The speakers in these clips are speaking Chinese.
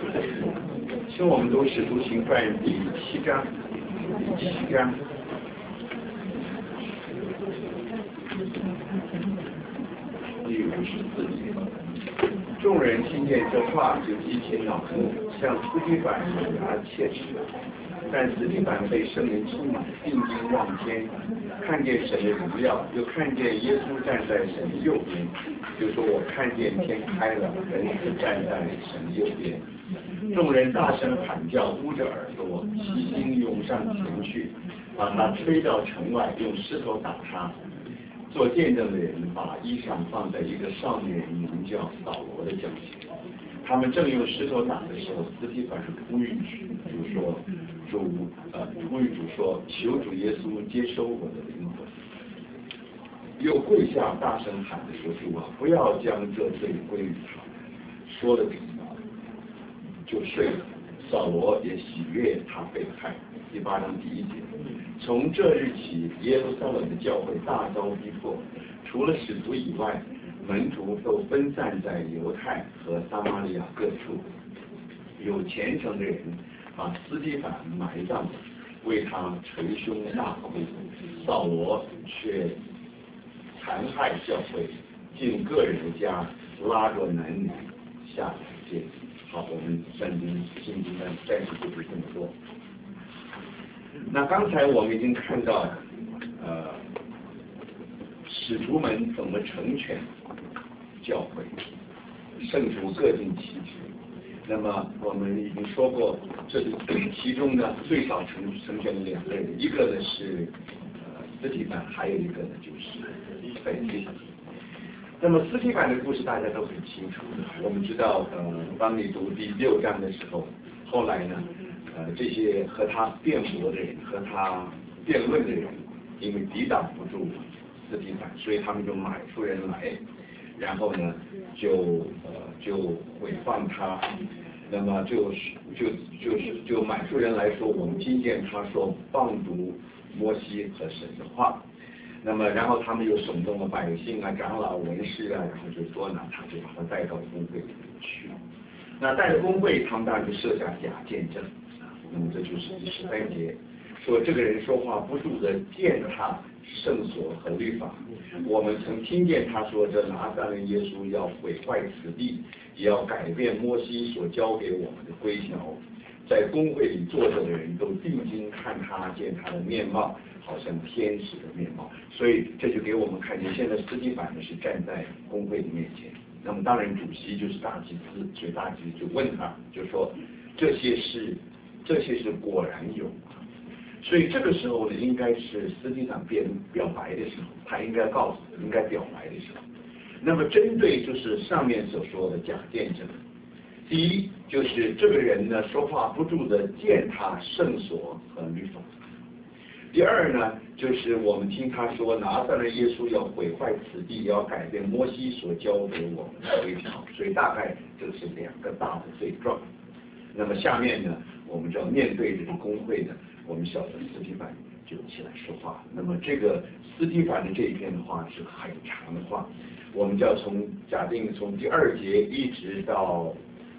请我们读《使徒行传》第7章，第7章。第54节，众人听见这话，就极其恼怒，向司提反咬牙切齿。但司提反被圣灵充满，定睛望天，看见神的荣耀，又看见耶稣站在神的右边，就说：“我看见天开了，人子站在神的右边。”众人大声喊叫，捂着耳朵，齐心涌上前去，把他推到城外，用石头打他。做见证的人把衣裳放在一个少年人名叫扫罗的脚前。他们正用石头打的时候，司提反呼吁主说：“呼吁主说，求主耶稣接收我的灵魂。”又跪下大声喊着说：“主啊，不要将这罪归于他。”说了就睡了。扫罗也喜悦他被害。第8章第1节，从这日起，耶路撒冷的教会大遭逼迫，除了使徒以外，门徒都分散在犹太和撒玛利亚各处。有虔诚的人把司提反埋葬，为他捶胸大哭。扫罗却残害教会，进个人的家，拉着男女下来见。好，我们圣经暂时就是这么说。那刚才我们已经看到，使徒们怎么成全教会，圣徒各尽其职。那么我们已经说过，这其中呢最少成全了2个人，一个呢是司提反，还有一个呢就是腓力。那么司提反的故事大家都很清楚的，我们知道，当你读第6章的时候，后来呢，这些和他辩驳的人、和他辩论的人，因为抵挡不住司提反，所以他们就买出人来，然后呢，就毁谤他，那么就买出人来说，我们听见他说谤读摩西和神的话。那么，然后他们又耸动了百姓啊、长老、文士啊，然后就捉拿他，就把他带到公会里面去。那带着公会，他们当然就设下假见证。那么这就是第13节，说这个人说话不住的践踏圣所和律法。我们曾听见他说，这拿撒勒耶稣要毁坏此地，也要改变摩西所教给我们的规条。在公会里坐着的人都定睛看他，见他的面貌好像天使的面貌，所以这就给我们看见，现在司提反呢是站在公会的面前。那么当然主席就是大祭司，所以大祭司就问他，就说这些事果然有吗？所以这个时候呢，应该是司提反表白的时候，他应该表白的时候。那么针对就是上面所说的假见证，第一就是这个人呢说话不住的践踏圣所和律法。第二呢，就是我们听他说拿撒勒耶稣要毁坏此地，要改变摩西所教给我们的规条，所以大概这是2个大的罪状。那么下面呢，我们就要面对这个公会呢，我们晓得司提反就起来说话。那么这个司提反的这一篇的话是很长的话，我们就要假定从第2节一直到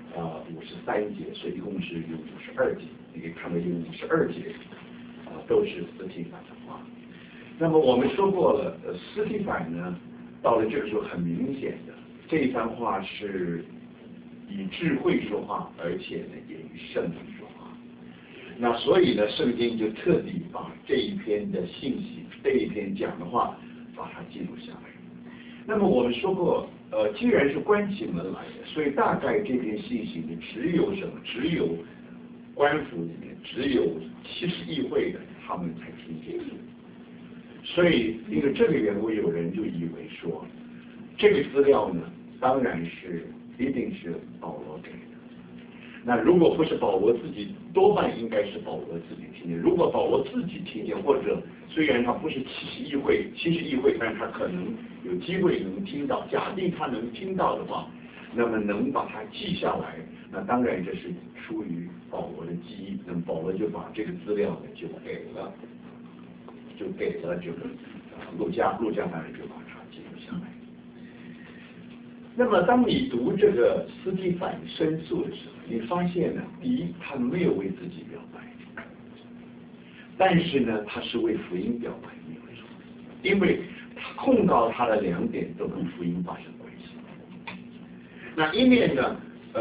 53节，所以一共是有52节，你可以看到有52节。都是司提反的话。那么我们说过了，司提反呢，到了这个时候很明显的，这一番话是以智慧说话，而且呢也以圣灵说话。那所以呢，圣经就特地把这一篇的信息，这一篇讲的话，把它记录下来。那么我们说过，既然是关起门来的，所以大概这篇信息呢，只有什么？只有官府里面只有70议会的他们才听见。所以因为这个缘故，有人就以为说，这个资料呢，当然一定是保罗给的。那如果不是保罗自己，多半应该是保罗自己听见。如果保罗自己听见，或者虽然他不是70议会，但是他可能有机会能听到，假定他能听到的话，那么能把它记下来，那当然这是出于保罗的记忆。那么保罗就把这个资料呢就给了这个路加当然就把它记录下来。那么当你读这个司提反申诉的时候， 你发现呢，第一，他没有为自己表白，但是呢，他是为福音表白，你会说，因为他控告他的2点都跟福音发生关系。那一面呢，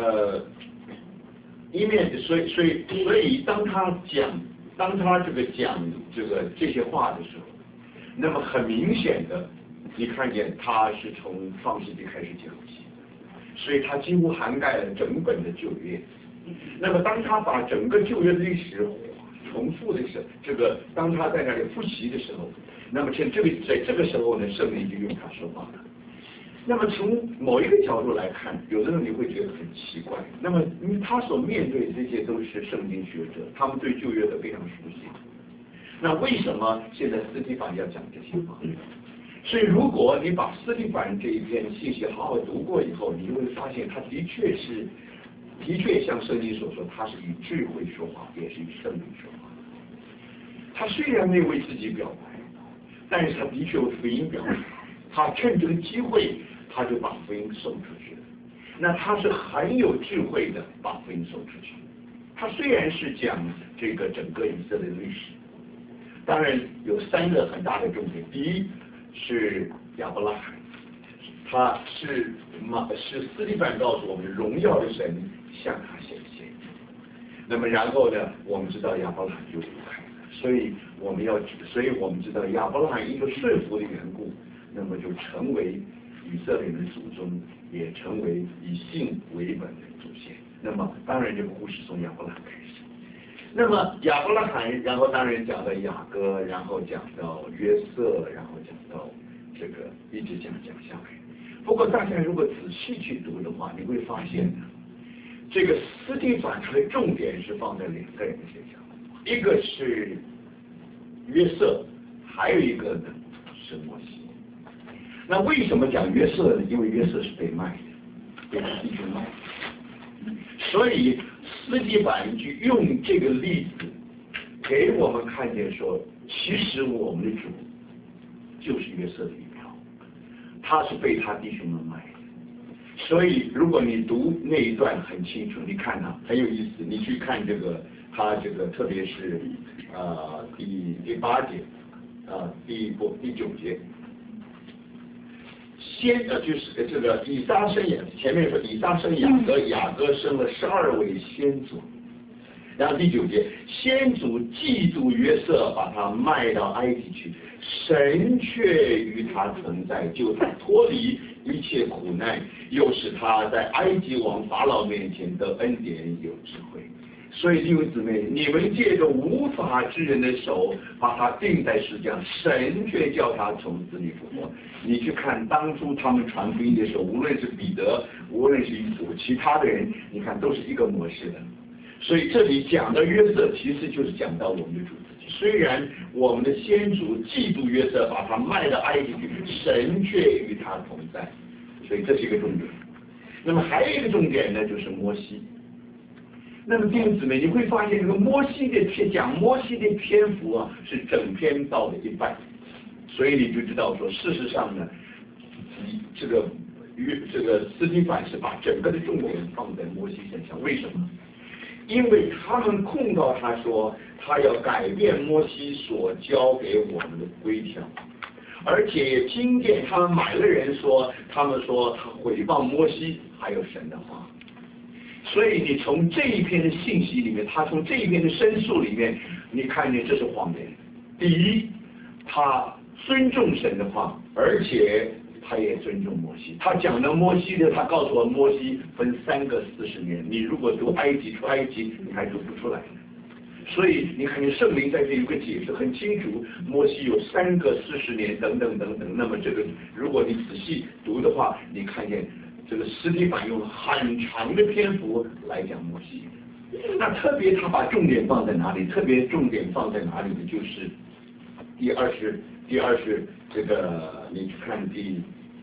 所以当他讲这些话的时候，那么很明显的，你看见他是从创世纪开始讲起，所以他几乎涵盖了整本的旧约。那么当他把整个旧约的历史重复的时候，当他在那里复习的时候，那么在这个时候呢，圣灵就用他说话了。那么从某一个角度来看，有的时候你会觉得很奇怪。那么他所面对这些都是圣经学者，他们对旧约都非常熟悉。那为什么现在司提反要讲这些话？所以如果你把司提反这一篇信息好好读过以后，你就会发现他的确像圣经所说，他是以智慧说话，也是以圣灵说话。他虽然没有为自己表白，但是他的确为福音表白。他趁这个机会，他就把福音送出去了。那他是很有智慧的把福音送出去。他虽然是讲这个整个以色列的历史，当然有3个很大的重点。第一是亚伯拉罕，他是司提反告诉我们，荣耀的神向他显现。那么然后呢，我们知道亚伯拉罕就离开了，所以我们知道亚伯拉罕因为顺服的缘故，那么就成为以色列人的祖宗，也成为以信为本的祖先。那么当然这个故事从亚伯拉罕开始。那么亚伯拉罕，然后当然讲到雅各，然后讲到约瑟，然后讲到这个一直讲下来。不过大家如果仔细去读的话，你会发现呢，这个司提反的重点是放在2个人身上，一个是约瑟，还有一个呢是摩西。那为什么讲约瑟呢？因为约瑟是被卖的，被他弟兄卖的。所以司提反就用这个例子给我们看见说，其实我们的主就是约瑟的一苗，他是被他弟兄们卖的。所以如果你读那一段很清楚，你看他很有意思，你去看他特别是第8节第9节。就是这个以撒生前面说以撒生雅各，雅各生了12位先祖。然后第9节，先祖嫉妒约瑟，把他卖到埃及去，神却与他同在，救他脱离一切苦难，又使他在埃及王法老面前得恩典有智慧。所以弟兄姊妹，你们借着无法之人的手把他钉在石架，神却叫他从死里复活。你去看当初他们传福音的时候，无论是彼得，无论是其他的人，你看都是一个模式的。所以这里讲的约瑟，其实就是讲到我们的主自己。虽然我们的先祖嫉妒约瑟，把他卖到埃及去，神却与他同在。所以这是一个重点。那么还有一个重点呢，就是摩西。那么弟兄姊妹，你会发现这个讲摩西的篇幅啊，是整篇到了一半，所以你就知道说，事实上呢，这个司提反是把整个的重点放在摩西身上。为什么？因为他们控告他说，他要改变摩西所交给我们的规条，而且也听见他们买了人说，他们说他毁谤摩西还有神的话。所以你从这一篇的信息里面，他从这一篇的申诉里面，你看见这是谎言。第一，他尊重神的话，而且他也尊重摩西。他讲的摩西的，他告诉我摩西分3个40年。你如果读埃及出埃及，你还读不出来。所以你看见圣灵在这有个解释很清楚，摩西有3个40年等等等等。那么这个如果你仔细读的话，你看见这个司提反用了很长的篇幅来讲摩西。那特别他把重点放在哪里？特别重点放在哪里呢？就是第20这个你去看第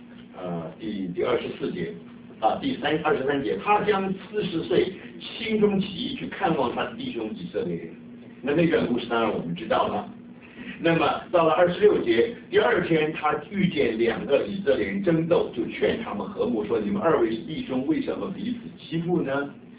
24节第23节，他将40岁心中起意去看望他的弟兄以色列人。那段故事当然我们知道了。那么到了26节，第2天他遇见2个以色列人争斗，就劝他们和睦，说：你们2位是弟兄，为什么彼此欺负呢？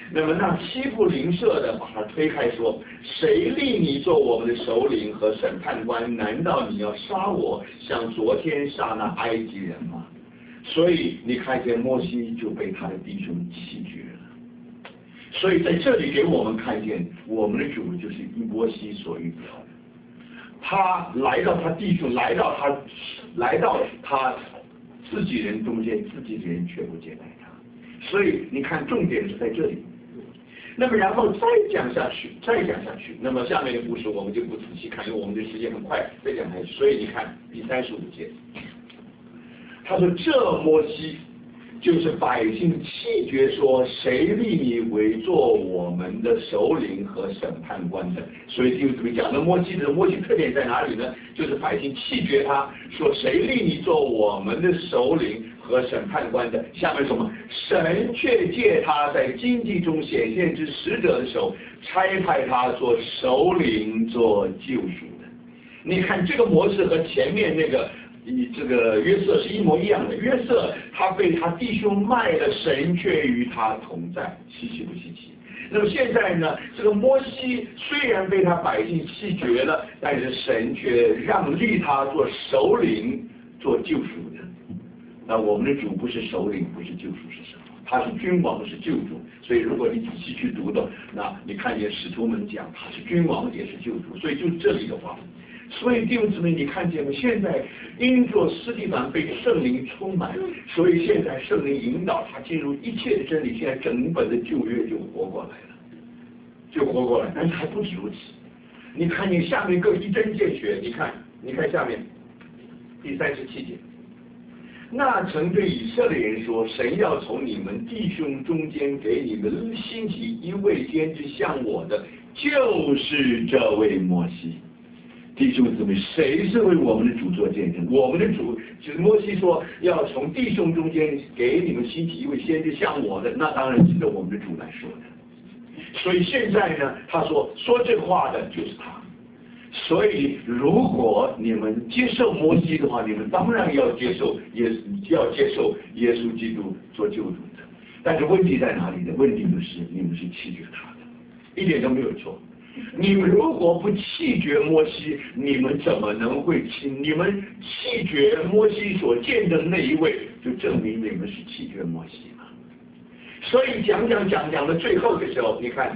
那么那欺负邻舍的把他推开说：谁立你做我们的首领和审判官？难道你要杀我，像昨天杀那埃及人吗？所以你看见摩西就被他的弟兄弃绝了。所以在这里给我们看见，我们的主就是摩西所预表的。他来到他弟兄，来到他自己人中间，自己人却不接待他。所以你看，重点是在这里。那么然后再讲下去，那么下面的故事我们就不仔细看，因为我们的时间很快，再讲下去。所以你看第35节，他说这摩西就是百姓弃绝说，谁立你为做我们的首领和审判官的？所以就这么讲，那摩西特点在哪里呢？就是百姓弃绝他，说谁立你做我们的首领和审判官的？下面什么？神却借他在荆棘中显现之使者的手，差派他做首领，做救赎的。你看这个模式和前面那个。这个约瑟是一模一样的。约瑟他被他弟兄卖了，神却与他同在，稀奇不稀奇？那么现在呢，这个摩西虽然被他百姓弃绝了，但是神却让立他做首领，做救赎的。那我们的主不是首领，不是救赎，是什么？他是君王，是救主。所以如果你仔细去读的，那你看见使徒们讲他是君王，也是救主。所以就这里的话。所以弟兄姊妹，你看见吗？现在因着司提反被圣灵充满，所以现在圣灵引导他进入一切的真理，现在整本的旧约就活过来了，但是还不止如此。你看见下面更一针见血，你看下面第37节，那曾对以色列人说：神要从你们弟兄中间给你们兴起一位先知像我的，就是这位摩西。弟兄姊妹，谁是为我们的主做见证？我们的主就是摩西说要从弟兄中间给你们兴起一位先知像我的，那当然是我们的主来说的。所以现在呢，他说这话的就是他。所以如果你们接受摩西的话，你们当然要接受耶稣基督做救主的。但是问题在哪里呢？问题就是你们是弃绝他的，一点都没有错。你们如果不弃绝摩西，你们怎么能会你们弃绝摩西所见证那一位，就证明你们是弃绝摩西嘛。所以讲到最后的时候，你看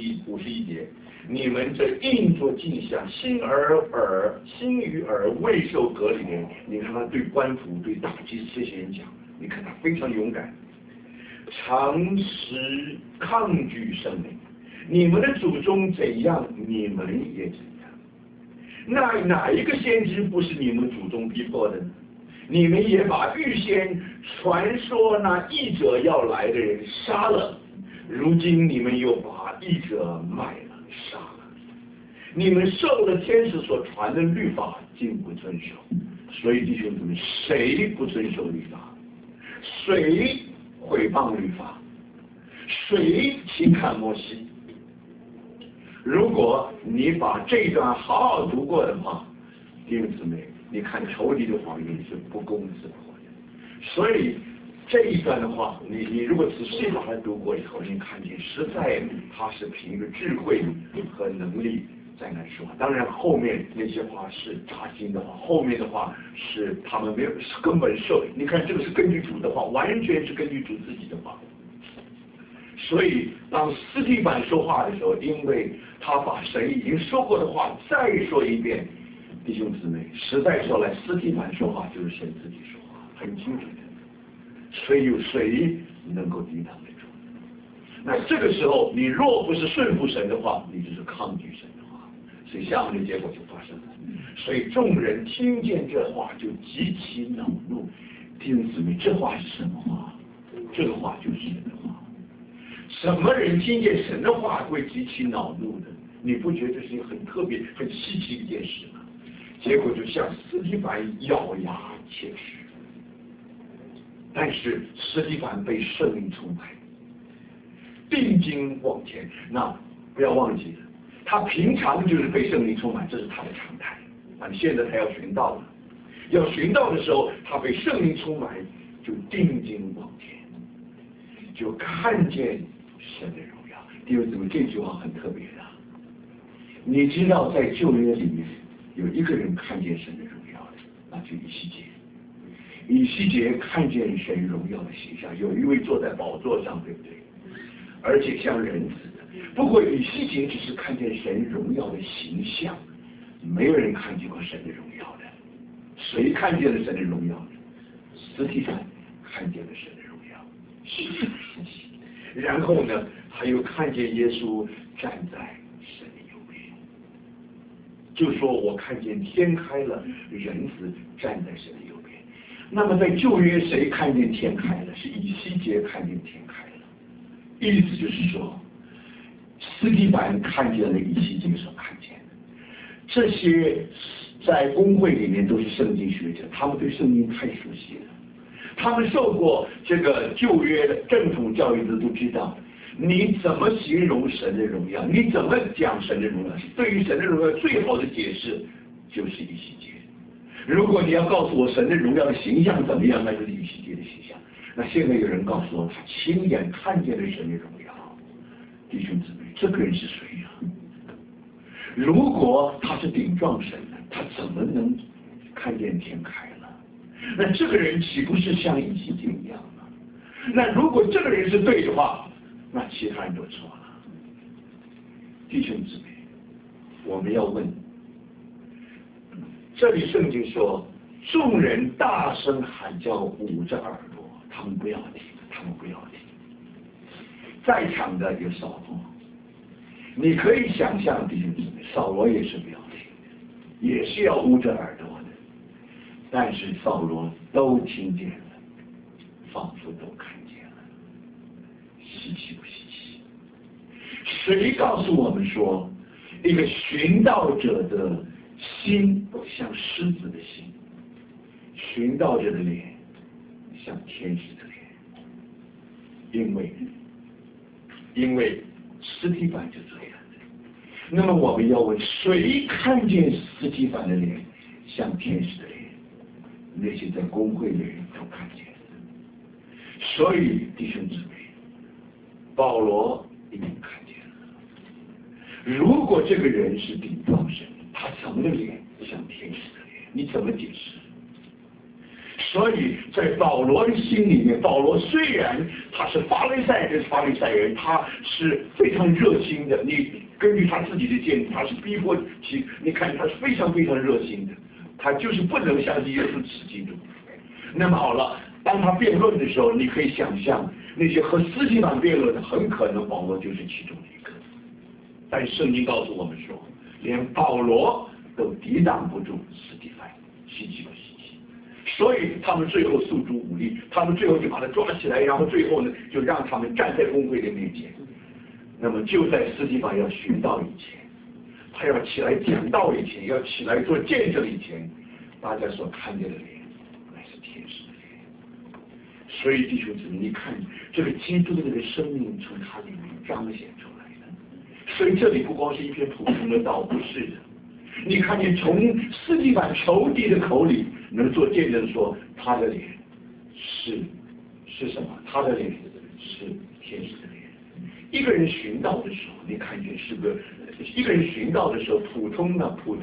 51节，你们这硬着镜像，心于耳未受隔离的人，你看他对官府对大祭司这些人讲，你看他非常勇敢，常时抗拒圣灵。你们的祖宗怎样，你们也怎样。那哪一个先知不是你们祖宗逼迫的呢？你们也把预先传说那义者要来的人杀了，如今你们又把义者卖了杀了。你们受了天使所传的律法，竟不遵守。所以弟兄姊妹，谁不遵守律法？谁毁谤律法？谁轻看摩西？如果你把这一段好好读过的话，弟兄姊妹，你看仇敌的谎言是不攻自破的。所以这一段的话，你如果仔细把它读过以后，你看见实在他是凭着智慧和能力在那说话。当然后面那些话是扎心的话，后面的话是他们没有根本受。你看这个是根据主的话，完全是根据主自己的话。所以当司提反说话的时候，因为他把神已经说过的话再说一遍，弟兄姊妹，实在说来，司提反说话就是神自己说话，很清楚的。所以有谁能够抵挡得住？那这个时候，你若不是顺服神的话，你就是抗拒神的话，所以下面的结果就发生了。所以众人听见这话就极其恼怒。弟兄姊妹，这话是什么话？这个话就是神的话。什么人听见神的话会极其恼怒的？你不觉得这是一个很特别、很稀奇的一件事吗？结果就像司提反咬牙切齿，但是司提反被圣灵充满，定睛往前。那不要忘记了，他平常就是被圣灵充满，这是他的常态。啊，现在他要寻道了，要寻道的时候，他被圣灵充满，就定睛往前，就看见神的荣耀。弟兄姊妹，这句话很特别的。你知道，在旧约里面有一个人看见神的荣耀的，那就以西结。以西结看见神荣耀的形象，有一位坐在宝座上，对不对？而且像人子的。不过以西结只是看见神荣耀的形象，没有人看见过神的荣耀的。谁看见了神的荣耀呢？司提反看见了神的荣耀，是实际。然后呢，还有看见耶稣站在神的右边，就说我看见天开了，人子站在神的右边。那么在旧约谁看见天开了？是以西结看见天开了，意思就是说，司提反看见了以西结所看见的。这些在公会里面都是圣经学者，他们对圣经太熟悉了，他们受过这个旧约的正统教育的都知道，你怎么形容神的荣耀，你怎么讲神的荣耀，对于神的荣耀最好的解释就是以西结。如果你要告诉我神的荣耀的形象怎么样，那就是以西结的形象。那现在有人告诉我，他亲眼看见了神的荣耀，弟兄姊妹，这个人是谁呀？如果他是顶撞神的，他怎么能看见天开了？那这个人岂不是像以西结一样吗？那如果这个人是对的话，那其他人都错了。弟兄姊妹，我们要问，这里圣经说，众人大声喊叫，捂着耳朵，他们不要听，他们不要听。在场的有扫罗，你可以想象，弟兄姊妹，扫罗也是不要听的，也是要捂着耳朵的，但是扫罗都听见了，仿佛都看见了，稀奇不稀奇？谁告诉我们说，一个寻道者的心像狮子的心，寻道者的脸像天使的脸？因为司提反就这样。那么我们要问，谁看见司提反的脸像天使的脸？那些在公会的人都看见了。所以弟兄姊妹，保罗一定看见了。如果这个人是顶撞神，他怎么的脸像天使的脸？你怎么解释？所以在保罗的心里面，保罗虽然他是法利赛人，他是非常热心的。你根据他自己的见解，他是逼迫其，你看他是非常非常热心的，他就是不能相信耶稣是基督。那么好了，当他辩论的时候，你可以想象那些和司提反辩论的，很可能保罗就是其中的一个。但圣经告诉我们说，连保罗都抵挡不住司提反，稀奇不稀奇？所以他们最后诉诸武力，他们最后就把他抓起来，然后最后呢，就让他们站在公会的面前。那么就在司提反要寻道以前，他要起来讲道以前，要起来做见证以前，大家所看见的脸，乃是天使的脸。所以弟兄姊妹，你看这个基督的这个生命从他里面彰显出来的。所以这里不光是一篇普通的道，不是的。你看见从司提反仇敌的口里能做见证说，他的脸是什么？他的脸是天使的脸。一个人寻道的时候，你看见是个一个人寻道的时候，普通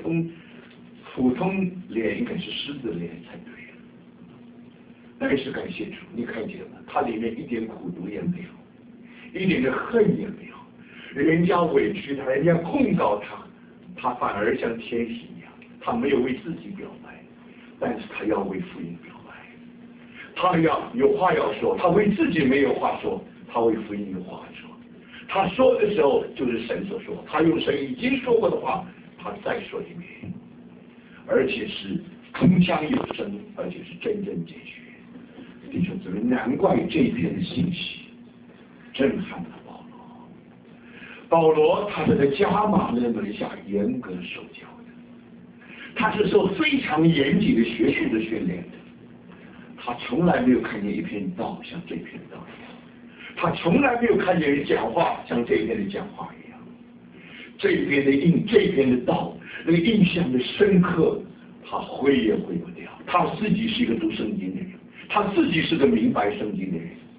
脸应该是狮子脸才对。但是感谢主，你看见了，他里面一点苦毒也没有，一点的恨也没有。人家委屈他，人家控告他，他反而像天使一样，他没有为自己表白，但是他要为福音表白。他要有话要说，他为自己没有话说，他为福音有话说。他说的时候就是神所说，他用神已经说过的话，他再说一遍，而且是铿锵有声，而且是真真解决。弟兄姊妹，难怪这篇的信息震撼了保罗。保罗他是在加马勒门下严格受教的，他是受非常严谨的学术的训练的。他从来没有看见一篇道像这篇道一样，他从来没有看见人讲话像这篇的讲话一样。这篇的道，那个印象的深刻，他挥也挥不掉。他自己是一个读圣经的人，他自己是个明白圣经的人，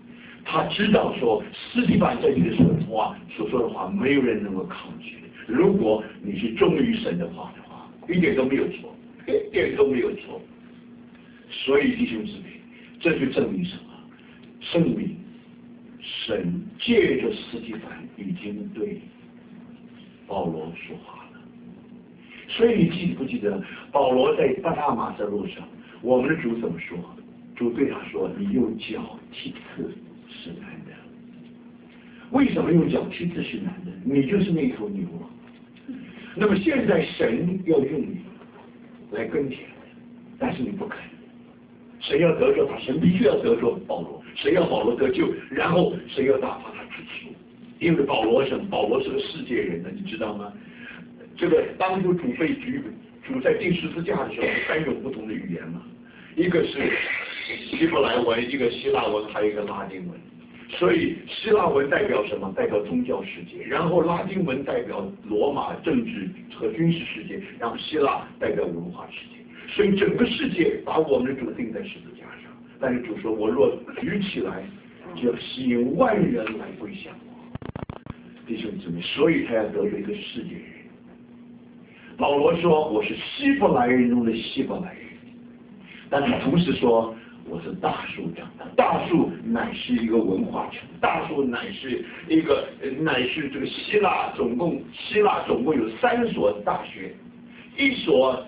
他知道说斯蒂凡在这个时候所说的话，没有人能够抗拒。如果你是忠于神的话，一点都没有错，一点都没有错。所以弟兄姊妹，这就证明什么？证明神借着斯蒂凡已经对保罗说话了。所以你记不记得保罗在大马色路上，我们的主怎么说？主对他说：“你用脚踢刺是难的。”为什么用脚踢刺是难的？你就是那头牛啊！那么现在神要用你来跟前，但是你不肯。神要得救他，神必须要得救保罗。神要保罗得救，然后神要打发他出去。因为保罗是个世界人的，你知道吗？这个当初主在钉十字架的时候，3种不同的语言嘛，一个是希伯来文，一个希腊文，还有一个拉丁文。所以希腊文代表什么？代表宗教世界，然后拉丁文代表罗马政治和军事世界，然后希腊代表文化世界。所以整个世界把我们的主钉在十字架上，但是主说：“我若举起来，就吸引万人来归向我。”弟兄姊妹，所以他要得罪一个世界人。保罗说：“我是希伯来人中的希伯来人。”但他同时说：“我是大树长大，大树乃是一个文化城，大树乃是这个希腊总共有3所大学，一所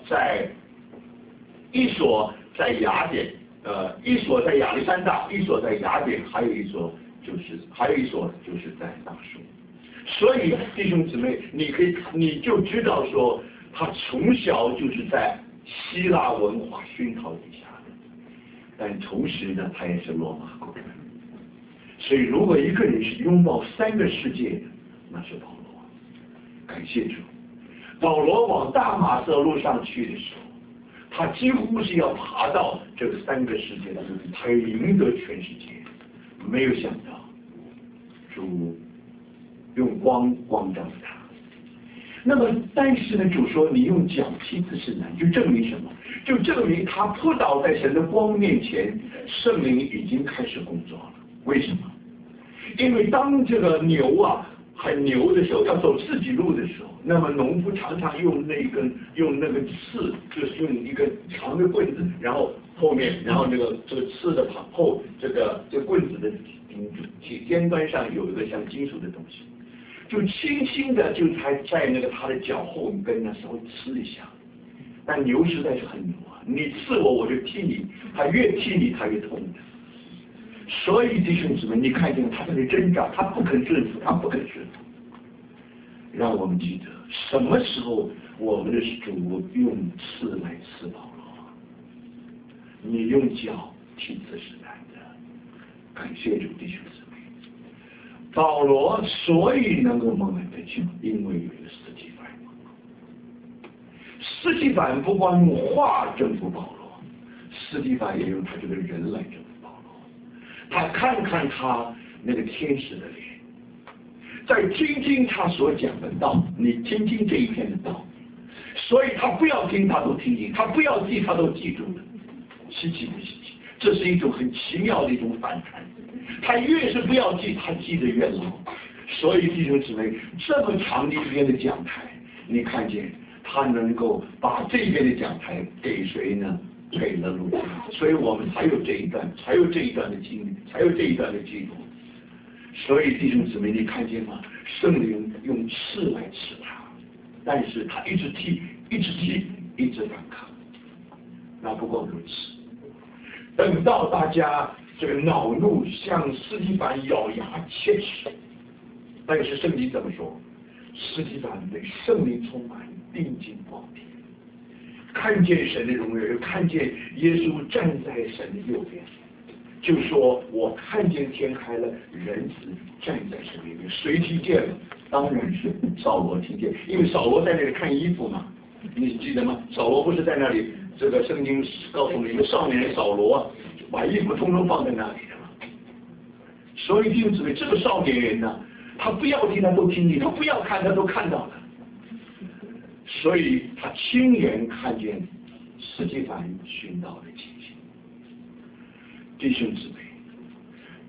在雅典，一所在亚历山大，一所在雅典，还有一所就是在大树。所以弟兄姊妹，你就知道说，他从小就是在希腊文化熏陶底下的，但同时呢，他也是罗马公民。所以如果一个人是拥抱3个世界的，那是保罗。感谢主，保罗往大马色路上去的时候，他几乎是要爬到这3个世界的目的，他要赢得全世界。没有想到主用光照他。那么但是呢，主说你用脚踢刺是难，就证明什么？就证明他扑倒在神的光面前，圣灵已经开始工作了。为什么？因为当这个牛很牛的时候，要走自己路的时候，那么农夫常常用那个刺，就是用一个长的棍子，然后后面，然后这个刺的后这个棍子的尖端上有一个像金属的东西，就轻轻的就在那个他的脚后跟呢稍微刺一下。但牛实在是很牛啊，你刺我就踢你，他越踢你他越痛的。所以弟兄姊妹，你看见他在这挣扎，他不肯顺服，他不肯顺服。让我们记得，什么时候我们的主用刺来刺保罗？你用脚踢刺是难的。感谢主，弟兄姊妹。保罗所以能够蒙恩得救，因为有一个司提反。司提反不光用话征服保罗，司提反也用他这个人来征服保罗。他看他那个天使的脸，再听听他所讲的道，你听听这一篇的道，所以他不要听他都听进，他不要记他都记住了。稀奇不稀奇？这是一种很奇妙的一种反弹。他越是不要记，他记得越牢。所以弟兄姊妹，这么长的一篇的讲台，你看见他能够把这边的讲台给谁呢？给了路加。所以我们才有这一段的经历，才有这一段的记录。所以弟兄姊妹，你看见吗？圣灵用刺来刺他，但是他一直踢，一直反抗。那不光如此，等到大家这个恼怒，向司提反咬牙切齿，但是圣经怎么说？司提反被圣灵充满，定睛望天，看见神的荣耀，又看见耶稣站在神的右边，就说我看见天开了，人子站在神里面。谁听见了？当然是扫罗听见，因为扫罗在那里看衣服嘛，你记得吗？扫罗不是在那里，这个圣经告诉我们，一个少年人扫罗把衣服通通放在那里的嘛。所以弟兄姊妹，这个少年人呢，他不要听他都听见，他不要看他都看到了。所以他亲眼看见司提反殉道的情形。弟兄姊妹，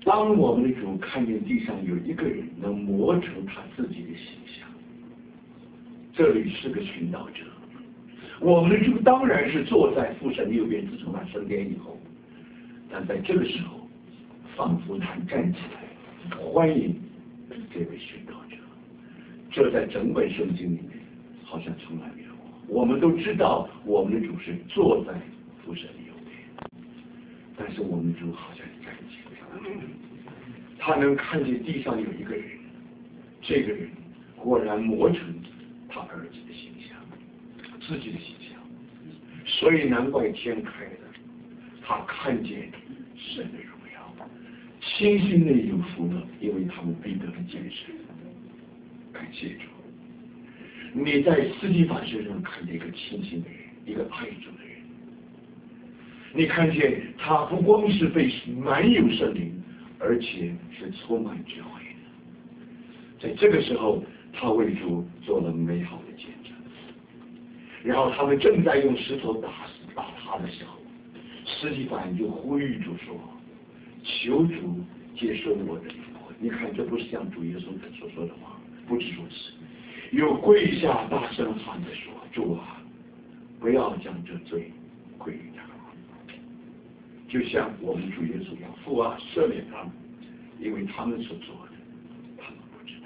当我们的主看见地上有一个人能磨成他自己的形象，这里是个寻道者。我们的主当然是坐在父神右边，自从他升天以后，但在这个时候，仿佛他站起来欢迎这位寻道者。这在整本圣经里面好像从来没有过。我们都知道我们的主是坐在父神的右边，但是我们的主好像站起来，他能看见地上有一个人，这个人果然磨成他儿子的形象，自己的形象，所以难怪天开了，他看见神的荣耀，清心的有福了，因为他们必得了见神。感谢主，你在司提反身上看见一个清心的人，一个爱主的人，你看见他不光是被满有圣灵，而且是充满智慧的。在这个时候，他为主做了美好的见证。然后他们正在用石头打他的时候，司提反就呼吁主说：“求主接受我的灵魂。”你看，这不是像主耶稣所说的话，不止如此，又跪下大声喊着说：“主啊，不要将这罪归于他。”就像我们主耶稣一样，父啊，赦免他们，因为他们所做的，他们不知道。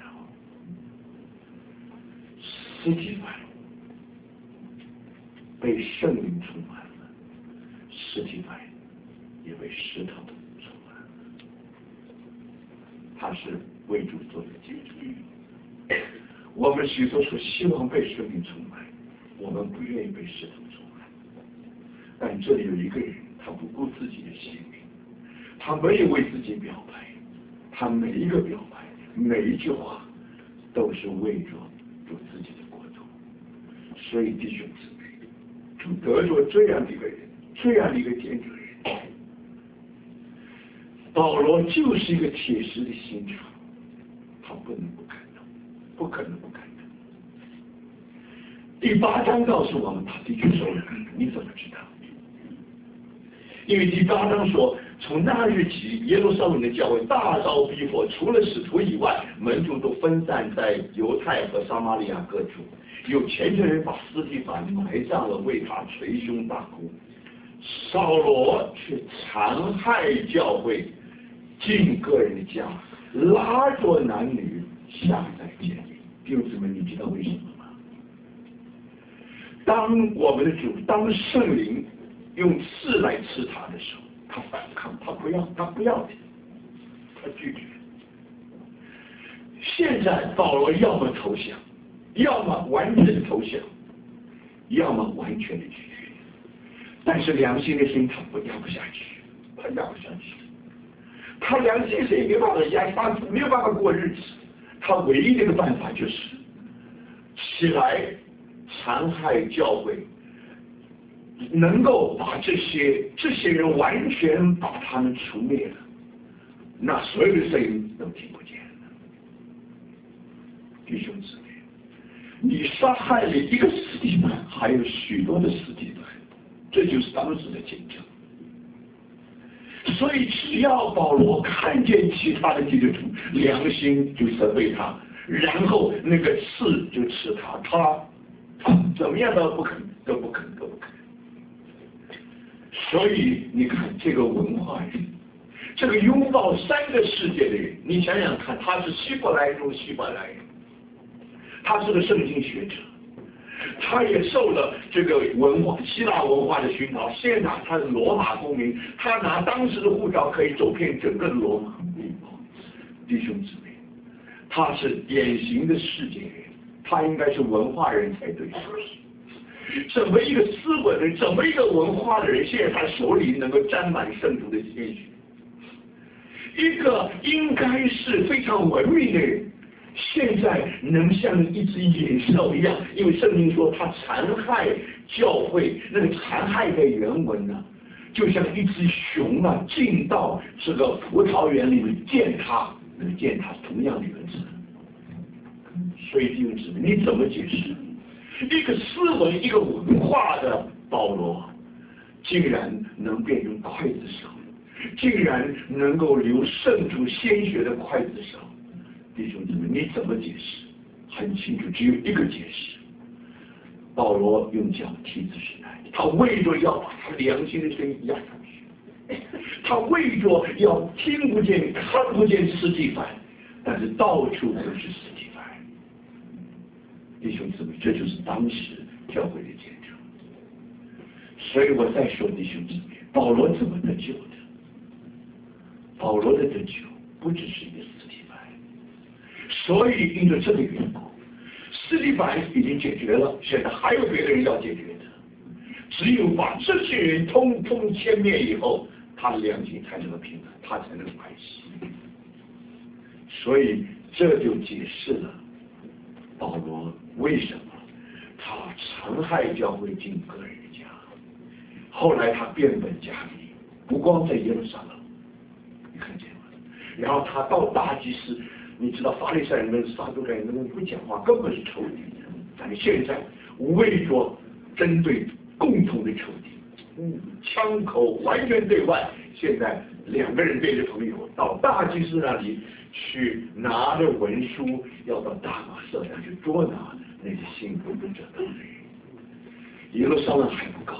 司提反被圣灵充满了，司提反也被石头充满了。他是为主做的见证。我们许多说希望被圣灵充满，我们不愿意被石头充满。但这里有一个人，他不顾自己的性命，他没有为自己表白，他每一个表白，每一句话，都是为着主自己的国度。所以弟兄姊妹，主得着这样的一个人，这样的一个见证人，保罗就是一个铁石的心肠，他不能不感动，不可能不感动。第8章告诉我们，他的确受了感动，你怎么知道？因为第8章说，从那日起，耶路撒冷的教会大遭逼迫，除了使徒以外，门徒都分散在犹太和撒玛利亚各处。有虔诚人把司提反埋葬了，为他捶胸大哭。扫罗却残害教会，进个人的家，拉着男女下在监里。弟兄姊妹，你知道为什么吗？当我们的主，当圣灵用刺来刺他的时候，他反抗，他不要听，他拒绝。现在保罗要么投降，要么完全投降，要么完全的拒绝。但是良心的心他压不下去，他压不下去。他良心谁也没办法压，他没有办法过日子。他唯一的一个办法就是起来残害教会，能够把这些人完全把他们除灭了，那所有的声音都听不见了。弟兄姊妹，你杀害了一个司提反，还有许多的司提反，这就是当时的见证。所以只要保罗看见其他的基督徒，良心就责备他，然后那个刺就刺他，他怎么样都不肯。所以你看这个文化人，这个拥抱3个世界的人，你想想看，他是希伯来人，他是个圣经学者，他也受了这个希腊文化的熏陶。现在他是罗马公民，他拿当时的护照可以走遍整个罗马。弟兄姊妹，他是典型的世界人，他应该是文化人才对。怎么一个斯文的人，怎么一个文化的人，现在他手里能够沾满圣徒的鲜血？一个应该是非常文明的人，现在能像一只野兽一样，因为圣经说他残害教会，那个残害的原文呢，就像一只熊啊进到这个葡萄园里面践踏同样的原则。所以弟兄姊妹，你怎么解释一个斯文、一个文化的保罗，竟然能变成刽子手， 竟然能够流渗出鲜血的刽子手，弟兄姊妹，你怎么解释？很清楚，只有一个解释。保罗用脚踢死史奈，他为着要把他良心的声音压上去，他为着要听不见、看不见司提反，但是到处都是司提反。弟兄姊妹，这就是当时教会的见证。所以我再说，弟兄姊妹，保罗怎么得救的？保罗的得救不只是一个司提反，所以因着这个缘故，司提反已经解决了，现在还有别的人要解决的。只有把这些人通通歼灭以后，他的良心才能够平安，他才能安息。所以这就解释了保罗为什么他残害教会进个人的家，后来他变本加厉，不光在耶路撒冷，你看见吗？然后他到大祭司，你知道法利赛人跟撒都该人不讲话，根本是仇敌。但是现在为着针对共同的仇敌，枪口完全对外。现在两个人对着朋友到大祭司那里去拿着文书，要到大马色上去捉拿那些信服不者的人。耶路撒冷还不够，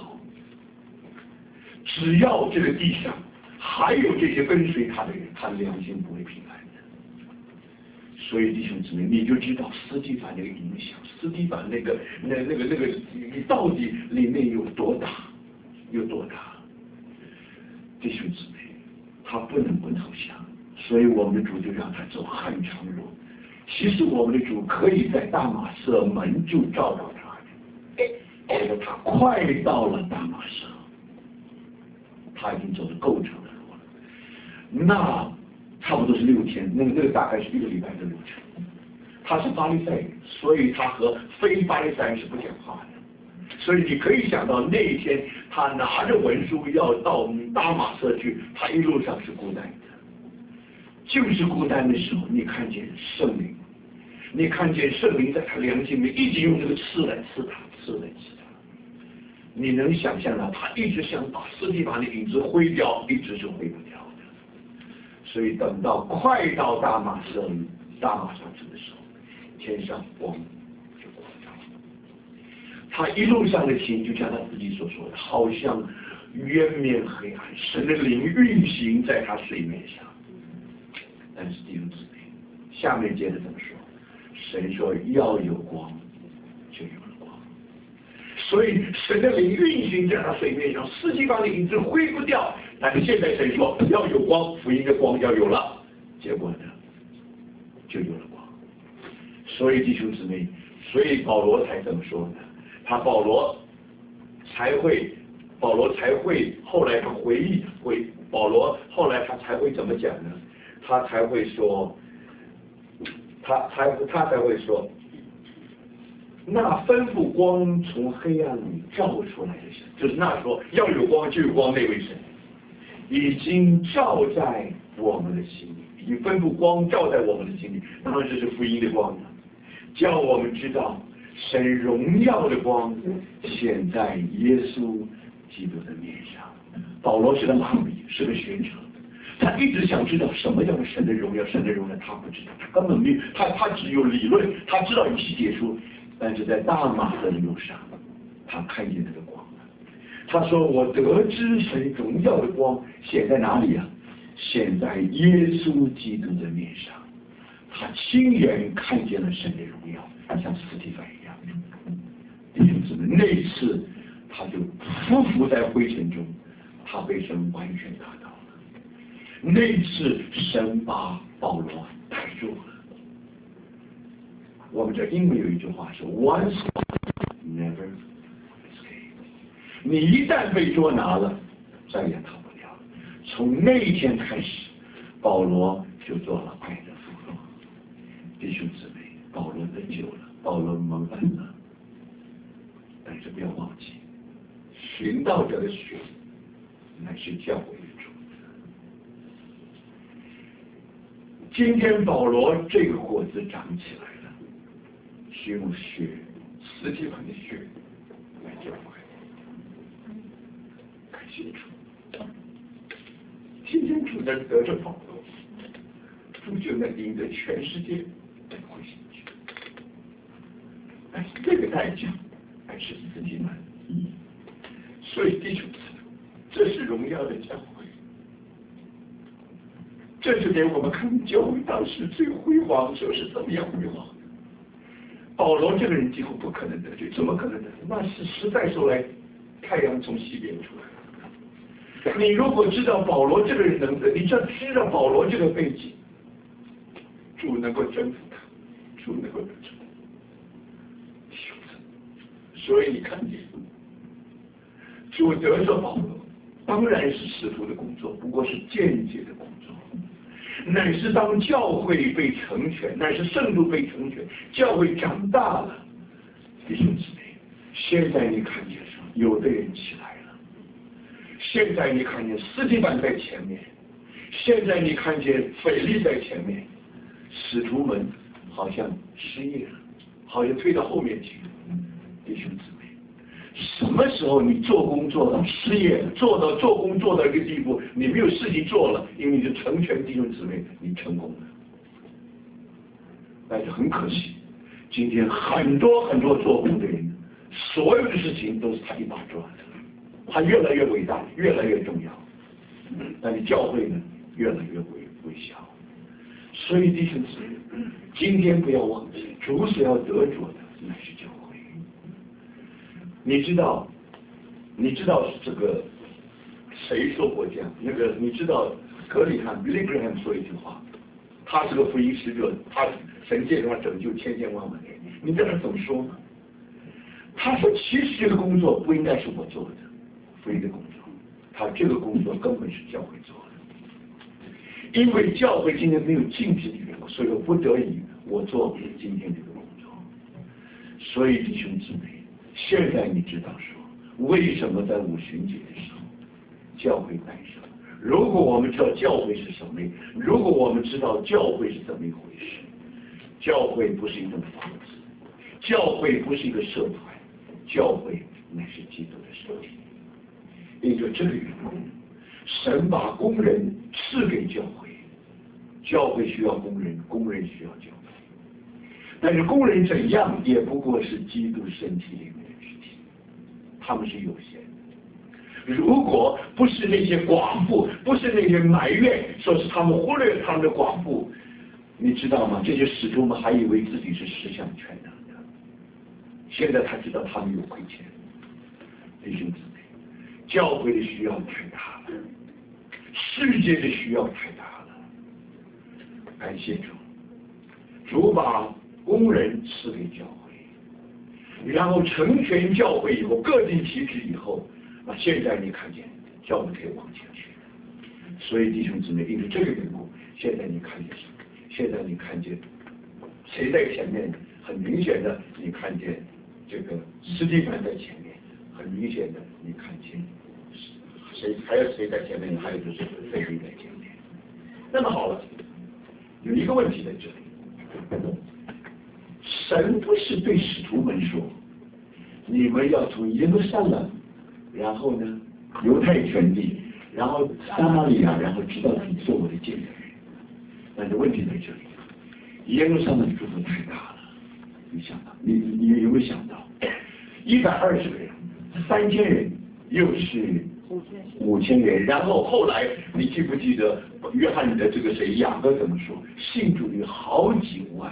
只要这个地上还有这些跟随他的人，他的良心不会平安的。所以弟兄姊妹，你就知道司提反那个影响，司提反那个你到底里面有多大，有多大？弟兄姊妹，他不能不投降，所以我们的主就让他走汉长路。其实我们的主可以在大马色门就照到他的，结果他快到了大马色，他已经走了够长的路了，那差不多是6天，那个大概是1个礼拜的路程。他是法利赛人，所以他和非法利赛人是不讲话的。所以你可以想到那一天他拿着文书要到大马色去，他一路上是孤单的。就是孤单的时候，你看见圣灵，你看见圣灵在他良心里面一直用这个刺来刺他，刺来刺他。你能想象到他一直想把司提反的影子挥掉，一直是挥不掉的。所以等到快到大马上城的时候，天上光就光照了。他一路上的情就像他自己所说的，好像渊面黑暗，神的灵运行在他水面上。但是弟兄姊妹，下面接着怎么说？神说要有光，就有了光。所以神的灵运行在他水面上，司提反的影子挥不掉。但是现在神说要有光，福音的光要有了，结果呢，就有了光。所以弟兄姊妹，所以保罗才这么说呢？保罗才会后来他保罗后来他才会怎么讲呢？他才会说，他才会说，那吩咐光从黑暗里照出来的神，就是那说要有光就有光那位神，已经照在我们的心里，已经吩咐光照在我们的心里。当然这是福音的光，叫我们知道神荣耀的光显在耶稣基督的面上。保罗是个拉比，是个学者。他一直想知道什么样的神的荣耀，神的荣耀他不知道，他根本没有，他只有理论，他知道有细节书，但是在大马的路上，他看见这个光了。他说：“我得知神荣耀的光显在哪里啊？显在耶稣基督的面上。”他亲眼看见了神的荣耀，像司提反一样。弟兄姊妹，那一次他就匍匐在灰尘中，他被神完全打倒。那一次神把保罗逮住了。我们这英文有一句话说 ：“Once never escape。”你一旦被捉拿了，再也逃不掉了。从那一天开始，保罗就做了爱的俘虏。弟兄姊妹，保罗得救了，保罗蒙恩了。但是不要忘记，寻道者的血乃是教会的主。今天保罗这个果子长起来了，是用血，司提反的血来浇灌。看清楚， 听见主在得着保罗，主就能赢得全世界的回信去。但是这个代价还是自己满意。所以弟兄姊妹，这是荣耀的教会，这就给我们看教会当时最辉煌时候是怎么样辉煌。保罗这个人几乎不可能得罪，怎么可能得罪？那是实在说来，太阳从西边出来了。你如果知道保罗这个人能得，你就知道保罗这个背景，主能够征服他，主能够得胜。所以你看见，主得着保罗，当然是使徒的工作，不过是间接的工作。乃是当教会被成全，乃是圣徒被成全，教会长大了。弟兄姊妹，现在你看见什么？有的人起来了。现在你看见斯蒂凡在前面，现在你看见腓力在前面，使徒们好像失业了，好像推到后面去了。弟兄姊妹，什么时候你做工做到失业，做工做到一个地步，你没有事情做了，因为你就成全弟兄姊妹，你成功了。但是很可惜，今天很多做工的人，所有的事情都是他一把抓的，他越来越伟大，越来越重要，但是教会呢，越来越微小。所以弟兄姊妹，今天不要忘记，主所要得着的乃是教会。你知道这个谁说过这样？你知道格里汉 Billy Graham 说一句话，他是个福音使者，神借着他拯救千万人。你知道他怎么说吗？他说其实这个工作不应该是我做的，福音的工作，他这个工作根本是教会做的，因为教会今天没有禁止的缘故，所以我不得已我做今天这个工作。所以弟兄姊妹，现在你知道说，为什么在五旬节的时候，教会诞生？如果我们知道教会是什么，如果我们知道教会是怎么一回事，教会不是一种房子，教会不是一个社团，教会乃是基督的身体。因着这个缘故，神把工人赐给教会，教会需要工人，工人需要教会。但是工人怎样，也不过是基督身体里面的肢体，他们是有限的。如果不是那些寡妇，不是那些埋怨，说是他们忽略他们的寡妇，你知道吗？这些使徒们还以为自己是十项全能的，现在他知道他们有亏欠。弟兄姊妹，教会的需要太大了，世界的需要太大了。感谢主，主把工人赐给教会，然后成全教会以后，各尽其职以后，那现在你看见教会可以往前去。所以弟兄姊妹，因为这个缘故，现在你看见什么？现在你看见谁在前面？很明显的，你看见这个斯蒂凡在前面，很明显的，你看见谁？还有谁在前面？还有就是腓力在前面。那么好了，有一个问题在这里。神不是对使徒们说，你们要从耶路撒冷，然后呢，犹太全地，然后撒玛利亚，然后直到你做我的见证人。但是问题在这里，耶路撒冷的祝福太大了，你想到，你有没有想到，120个人，3000人，又是5000人，然后后来你记不记得约翰的这个谁雅各怎么说？信主有好几万。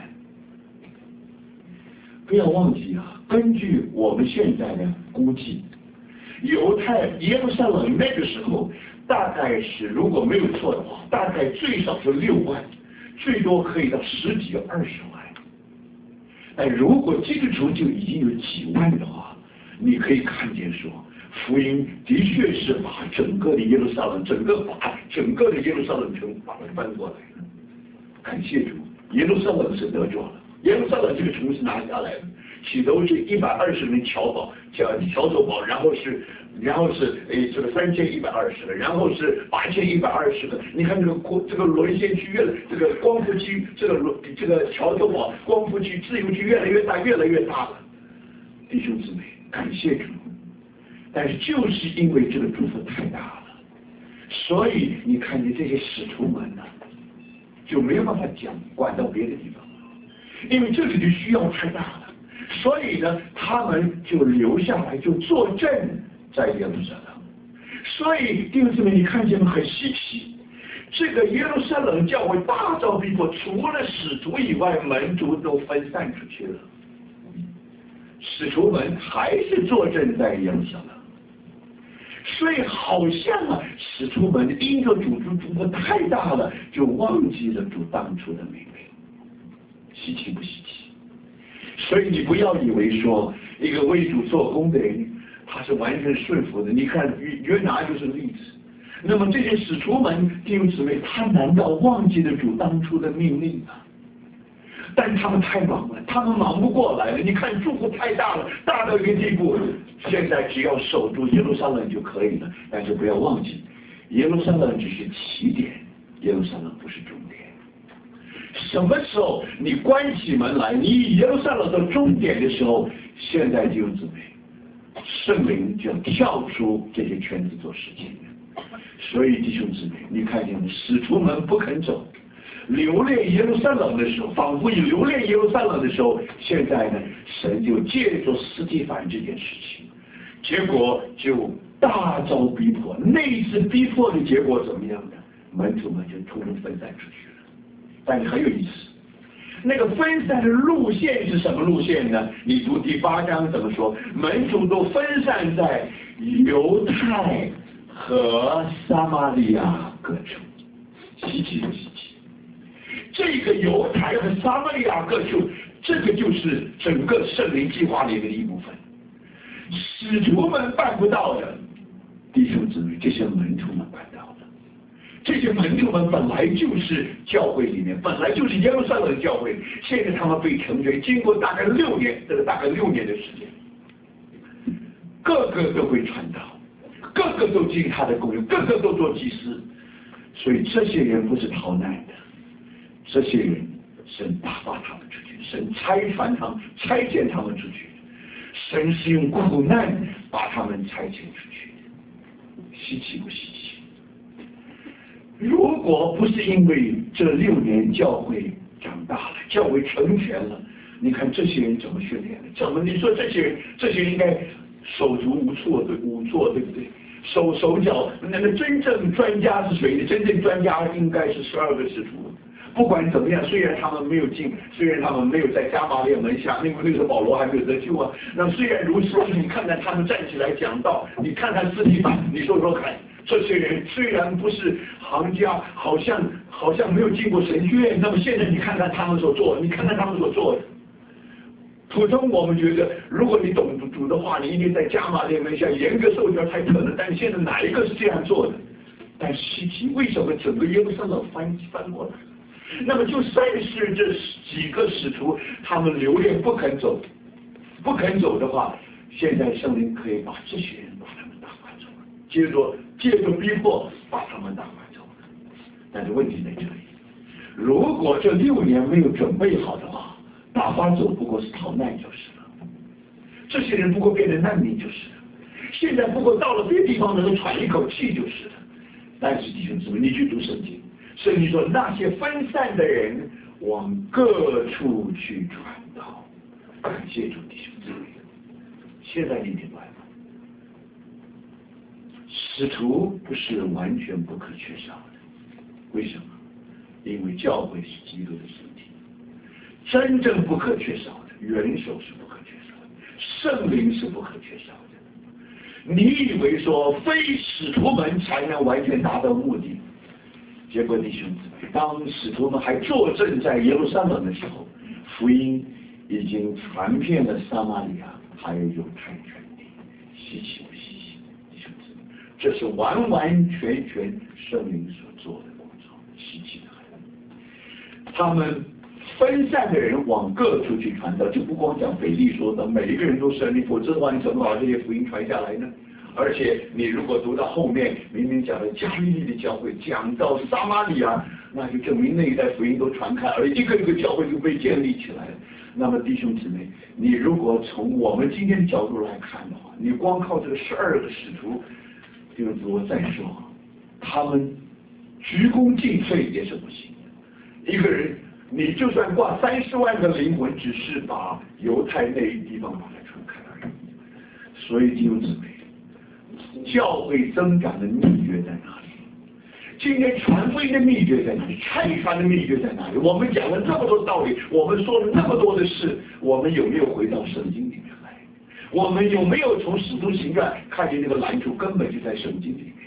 不要忘记啊，根据我们现在的估计，耶路撒冷那个时候大概是，如果没有错的话，大概最少是6万，最多可以到10几20万。但如果基督徒就已经有几万的话，你可以看见说，福音的确是把整个的耶路撒冷，整个的耶路撒冷城把它翻过来了。感谢主，耶路撒冷是得着了。耶路撒冷这个城是拿下来的，起头是120名桥头堡，然后是这个3120个，然后是8120个。你看这个沦陷区这个光复区，这个桥头堡光复区、自由区越来越大，越来越大了。弟兄姊妹，感谢主。但是就是因为这个祝福太大了， 所以你看见这些使徒们呢，就没有办法管到别的地方，因为这里的需要太大了，所以呢，他们就留下来，就坐镇在耶路撒冷。所以弟兄姊妹，你看见吗？很稀奇，这个耶路撒冷教会大遭逼迫，除了使徒以外，门徒都分散出去了，使徒们还是坐镇在耶路撒冷。所以好像啊，使徒们因着主的太大了，就忘记了主当初的命令，稀奇不稀奇？所以你不要以为说一个为主做工的人，他是完全顺服的。你看约拿就是例子。那么这些使徒们弟兄姊妹，他难道忘记了主当初的命令吗？但他们太忙了，他们忙不过来了。你看祝福太大了，大到一个地步，现在只要守住耶路撒冷就可以了。但是不要忘记，耶路撒冷只是起点，耶路撒冷不是终点。什么时候你关起门来，你以耶路撒冷的终点的时候，现在弟兄姊妹，圣灵就要跳出这些圈子做事情。所以弟兄姊妹，你看见使徒们不肯走，留恋耶路撒冷的时候，仿佛留恋耶路撒冷的时候，现在呢，神就借着司提反这件事情，结果就大遭逼迫。那一次逼迫的结果怎么样呢？门徒们就通通分散出去了。但是很有意思，那个分散的路线是什么路线呢？你读第8章怎么说？门徒都分散在犹太和撒玛利亚各处，稀奇不稀奇？这个犹太和撒玛利亚各处，这个就是整个圣灵计划里的一部分。使徒们办不到的，弟兄姊妹，这些门徒们办到了。这些门徒们本来就是教会里面，本来就是耶路撒冷教会，现在他们被成全，经过大概6年，这个大概6年的时间，个个都会传道，个个都尽他的功用，个个都做祭司。所以这些人不是逃难的，这些人神打发他们出去，神差遣他们出去，神是用苦难把他们差遣出去的，稀奇不稀奇？如果不是因为这6年教会长大了，教会成全了，你看这些人怎么训练的？怎么你说这些人应该手足无措，对不对？手脚，那个真正专家是谁呢？真正专家应该是12个使徒。不管怎么样，虽然他们没有在加马列门下，因为那个时候保罗还没有得救啊。那虽然如此，你看看他们站起来讲道，你看看司提反，你说说看，这些人虽然不是行家，好像没有进过神学院，那么现在你看看他们所做的。普通我们觉得，如果你懂主的话，你一定在加马列门下严格受教才可能。但是现在哪一个是这样做的？但稀奇，为什么整个耶路撒冷翻过来？那么就算是这几个使徒，他们留恋不肯走的话，现在圣灵可以把这些人把他们打发走了，借着逼迫把他们打发走了。但是问题在这里，如果这6年没有准备好的话，打发走不过是逃难就是了，这些人不过变成难民就是了，现在不过到了别的地方能够喘一口气就是了。但是弟兄姊妹，你去读圣经，圣经说那些分散的人往各处去传道。感谢主，弟兄姊妹，现在你明白吗？使徒不是完全不可缺少的，为什么？因为教会是基督的身体。真正不可缺少的元首是不可缺少的，圣灵是不可缺少的。你以为说非使徒们才能完全达到目的，结果弟兄姊妹，当使徒们还坐镇在耶路撒冷的时候，福音已经传遍了撒玛利亚还有犹太全地。稀奇不稀奇？弟兄姊妹，这是完完全全圣灵所做的工作，稀奇的很。他们分散的人往各处去传道，就不光讲腓力说的每一个人都是，你否则的话你怎么把这些福音传下来呢？而且你如果读到后面，明明讲了加利利的教会，讲到撒玛利亚，那就证明那一代福音都传开，而一个一个教会就被建立起来了。那么弟兄姊妹，你如果从我们今天的角度来看的话，你光靠这个12个使徒，就是我再说， 他们鞠躬尽瘁也是不行的。一个人，你就算挂30万个灵魂，只是把犹太那一地方把它传开而已。所以弟兄姊妹，教会增长的秘诀在哪里？今天传福音的秘诀在哪里？拆传的秘诀在哪里？我们讲了这么多道理，我们说了那么多的事，我们有没有回到圣经里面来？我们有没有从使徒行传看见那个拦阻根本就在圣经里面？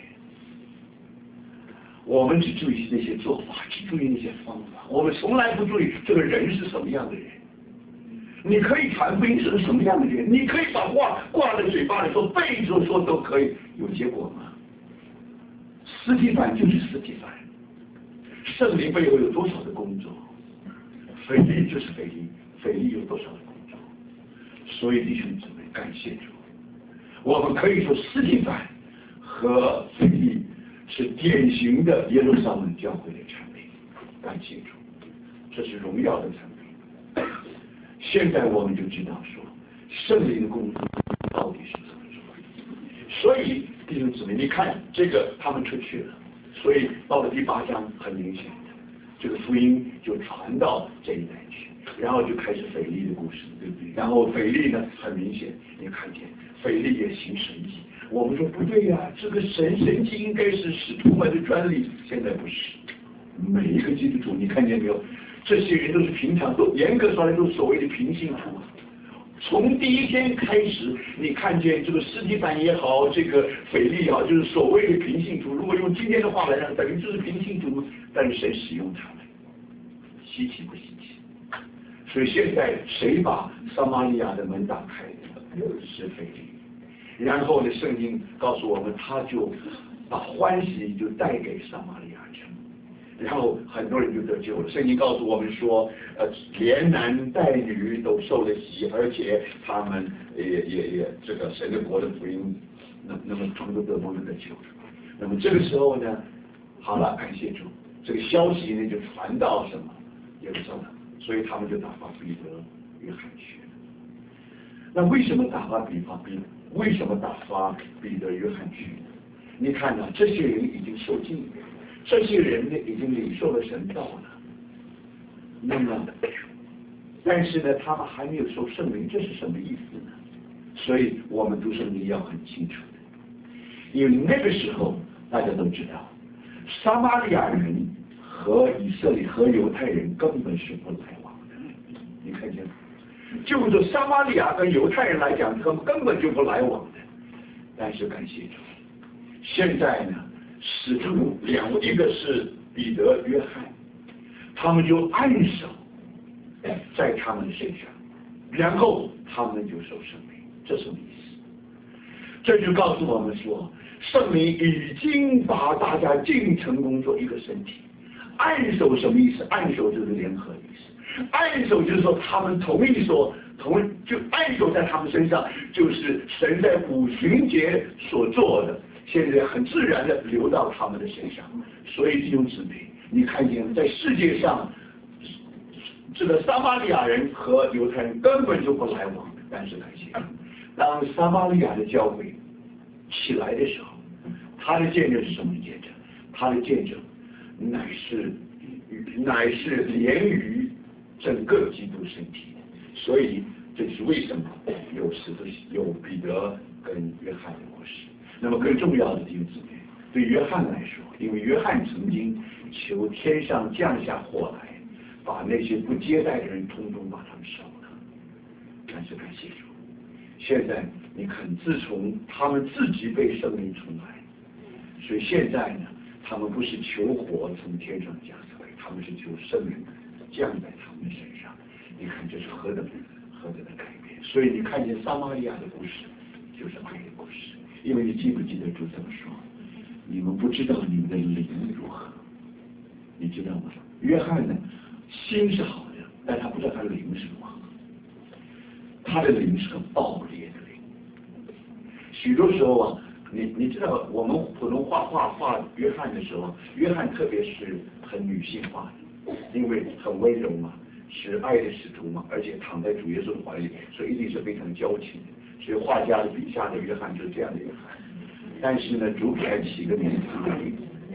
我们只注意那些做法，只注意那些方法，我们从来不注意这个人是什么样的人。你可以传福音是什么样的人？你可以把话挂在嘴巴里说，背着说都可以，有结果吗？司提反就是司提反，圣灵背后有多少的工作？腓力就是腓力，腓力有多少的工作？所以弟兄姊妹，感谢主，我们可以说司提反和腓力是典型的耶路撒冷教会的产品，感谢主，这是荣耀的产品。现在我们就知道说，圣灵的工作到底是怎么做的。所以弟兄姊妹，你看这个他们出去了，所以到了第8章，很明显的，这个福音就传到这一代去，然后就开始腓力的故事，对不对？然后腓力呢，很明显，你看见腓力也行神迹。我们说不对呀，这个神迹应该是使徒们的专利，现在不是。每一个基督徒，你看见没有？这些人都是平常，都严格说来都是所谓的平信徒。从第一天开始，你看见这个司提反也好，这个腓力也好，就是所谓的平信徒。如果用今天的话来讲，等于就是平信徒，但是谁使用他们？稀奇不稀奇？所以现在谁把撒玛利亚的门打开的？是腓力。然后呢，圣经告诉我们，他就把欢喜就带给撒玛利亚城。然后很多人就得救了。圣经告诉我们说，连男带女都受了洗，而且他们也这个神的国的福音，那么他们都得救了。那么这个时候呢，好了，感谢主，这个消息呢就传到什么耶路撒冷，所以他们就打发彼得、约翰去了。那为什么打发彼得、约翰去呢？你看呢，这些人已经受浸了。这些人呢，已经领受了神道了，那么，但是呢，他们还没有受圣灵，这是什么意思呢？所以我们读圣经要很清楚的，因为那个时候大家都知道，撒玛利亚人和以色列和犹太人根本是不来往的。你看见吗？就是说撒玛利亚跟犹太人来讲，他们根本就不来往的。但是感谢主，现在呢，使徒一个是彼得、约翰，他们就按手在他们身上，然后他们就受圣灵。这什么意思？这就告诉我们说，圣灵已经把大家尽成功做一个身体。按手什么意思？按手就是联合的意思。按手就是说他们同意说，就按手在他们身上，就是神在五旬节所做的，现在很自然的流到他们的身上。所以弟兄姊妹，你看见在世界上，这个撒玛利亚人和犹太人根本就不来往的。但是感谢，当撒玛利亚的教会起来的时候，他的见证是什么见证？他的见证乃是连于整个基督身体。所以这是为什么有彼得跟约翰的故事。那么更重要的弟兄姊妹，对约翰来说，因为约翰曾经求天上降下火来，把那些不接待的人通通把他们烧了。感谢主。现在你看，自从他们自己被圣灵充满，所以现在呢，他们不是求火从天上降下来，他们是求圣灵降在他们身上。你看这是何等的改变。所以你看见撒玛利亚的故事，就是爱的故事。因为你记不记得主怎么说？你们不知道你们的灵如何，你知道吗？约翰呢，心是好的，但他不知道他的灵是如何。他的灵是个暴烈的灵。许多时候啊，你知道我们普通话画约翰的时候，约翰特别是很女性化的，因为很温柔嘛，是爱的使徒嘛，而且躺在主耶稣的怀里，所以一定是非常娇情的。所以画家的笔下的约翰就是这样的约翰。但是呢，主给他起个名字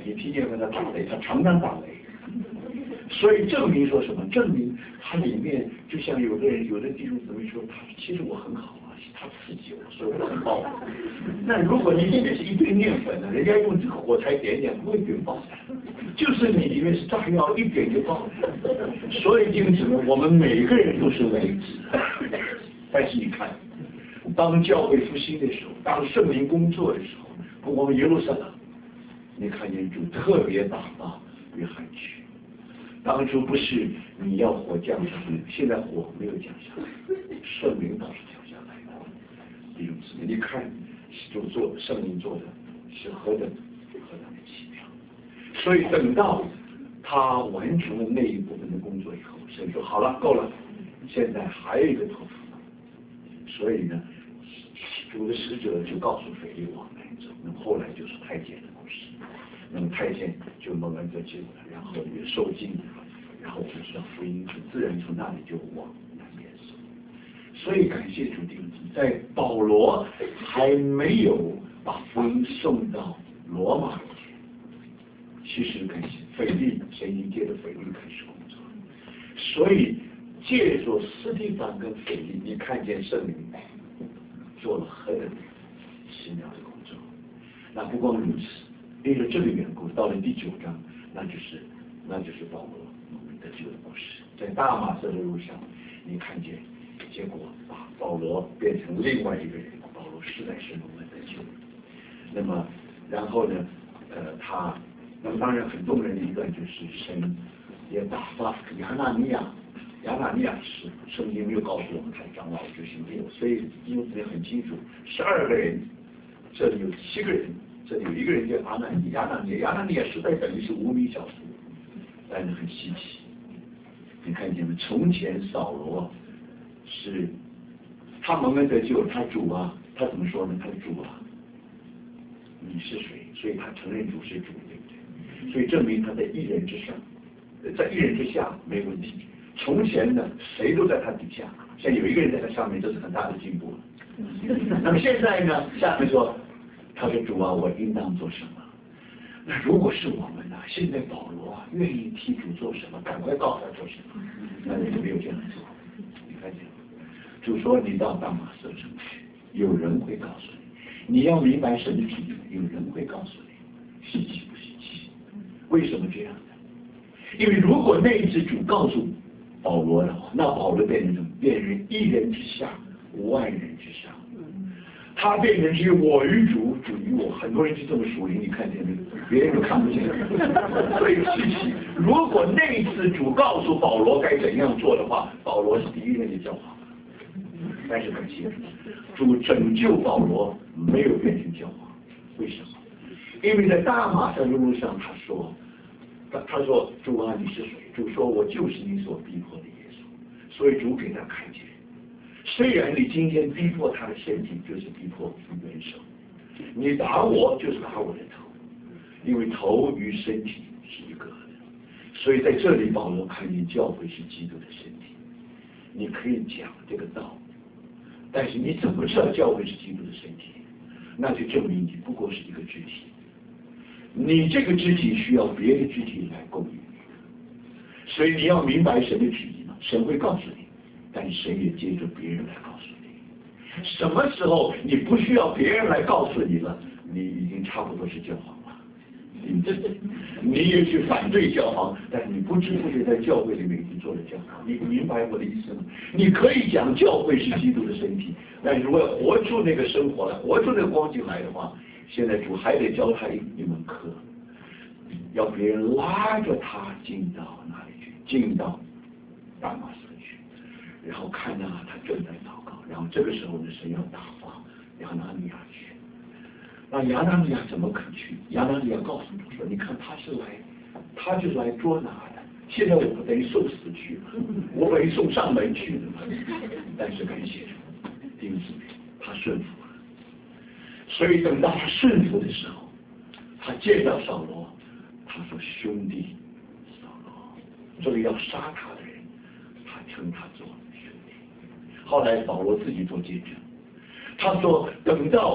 你听见没？他打雷，他常常打雷。所以证明说什么？证明他里面就像有的弟兄姊妹说，他其实我很好啊，他刺激我，所以我很爆。那如果你里面是一堆面粉呢，人家用这个火柴点点不会点爆的，就是你里面是炸药，一点就爆。所以弟兄姊妹，我们每个人都是雷子，但是你看，当教会复兴的时候，当圣灵工作的时候，我们耶路撒冷，你看见主特别打发约翰去。当初不是你要火降下来，现在火没有降下来，圣灵倒是降下来的。弟兄姊妹，你看主做圣灵做的是何等的奇妙。所以等到他完成了那一部分的工作以后，神说好了，够了，现在还有一个托付。所以呢，主的使者就告诉腓利往南走。那么后来就是太监的故事。那么太监就蒙恩得救了，然后也受浸，然后就知道福音，很自然从那里就往南边走。所以感谢主弟兄，在保罗还没有把福音送到罗马以前，其实感谢腓利，神已经借着腓利开始工作。所以借着斯蒂凡跟腓利，你看见圣灵做了何等奇妙的工作。那不光如此。因为这个缘故，到了第9章，那就是保罗得救的故事。在大马色的路上，你看见，结果把保罗变成另外一个人，保罗实在是蒙恩得救。那么，然后呢，那么当然很动人的一段就是神也打发亚拿尼亚是圣经没有告诉我们他长老就是没有，所以因为这里很清楚，12个人，这里有7个人。这里有一个人叫亚拿尼亚实在等于是无名小卒，但是很稀奇。你看见没？从前扫罗是他蒙恩得救，他主啊，他怎么说呢？他主啊，你是谁？所以他承认主是主，对不对？所以证明他在一人之上，在一人之下没问题。从前呢，谁都在他底下，现在有一个人在他上面，这是很大的进步了。那么现在呢，下面说。他说：“主啊，我应当做什么？”那如果是我们呢？现在保罗啊，愿意替主做什么？赶快告诉他做什么。那你就没有这样做。你看见主说：“你到大马色城去，有人会告诉你。你要明白神的旨意，有人会告诉你。稀奇不稀奇？为什么这样呢？因为如果那一次主告诉保罗的话，那保罗变成什么？变成一人之下，万人之上。”他变成是我与主，主与我，很多人就这么属灵，你看见没有？别人都看不见。所以稀奇，如果那一次主告诉保罗该怎样做的话，保罗是第一个就教皇。但是很清楚，主拯救保罗没有变成教皇，为什么？因为在大马色的路上，他说主啊，你是谁？主说我就是你所逼迫的耶稣。所以主给他看见。虽然你今天逼迫他的身体，就是逼迫元首，你打我就是打我的头，因为头与身体是一个的。所以在这里，保罗看见教会是基督的身体。你可以讲这个道，但是你怎么知道教会是基督的身体？那就证明你不过是一个肢体。你这个肢体需要别的肢体来供应你，所以你要明白神的旨意嘛，神会告诉你。但神也借着别人来告诉你，什么时候你不需要别人来告诉你了，你已经差不多是教皇了。你也去反对教皇，但你不知不觉在教会里面已经做了教皇。你明白我的意思吗？你可以讲教会是基督的身体，但如果要活出那个生活来，活出那个光景来的话，现在主还得教他一门课，要别人拉着他进到哪里去？进到大马士。然后看到他正在祷告，然后这个时候呢，神要打发亚拿尼亚去。那亚拿尼亚怎么肯去？亚拿尼亚告诉主说：“你看他就是来捉拿的。现在我等于送死去了，我等于送上门去了。但是感谢主，弟兄姊妹，他顺服了。所以等到他顺服的时候，他见到扫罗，他说：兄弟扫罗，这个要杀他的人，他称他做。”后来保罗自己做见证，他说等到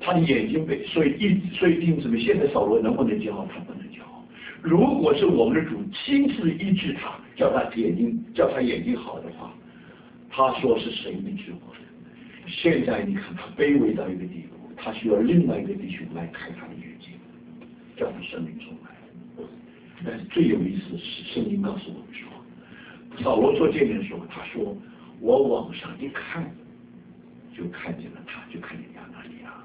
他的眼睛被，所以弟兄姊妹，现在扫罗能不能骄傲？他不能骄傲。如果是我们的主亲自医治他，叫他眼睛好的话，他说是神医治我的。现在你看他卑微到一个地步，他需要另外一个弟兄来开他的眼睛，叫他生命重来。但是最有意思的是，圣经告诉我们说，扫罗做见证的时候，他说我往上一看，就看见了他，就看见亚拿尼亚。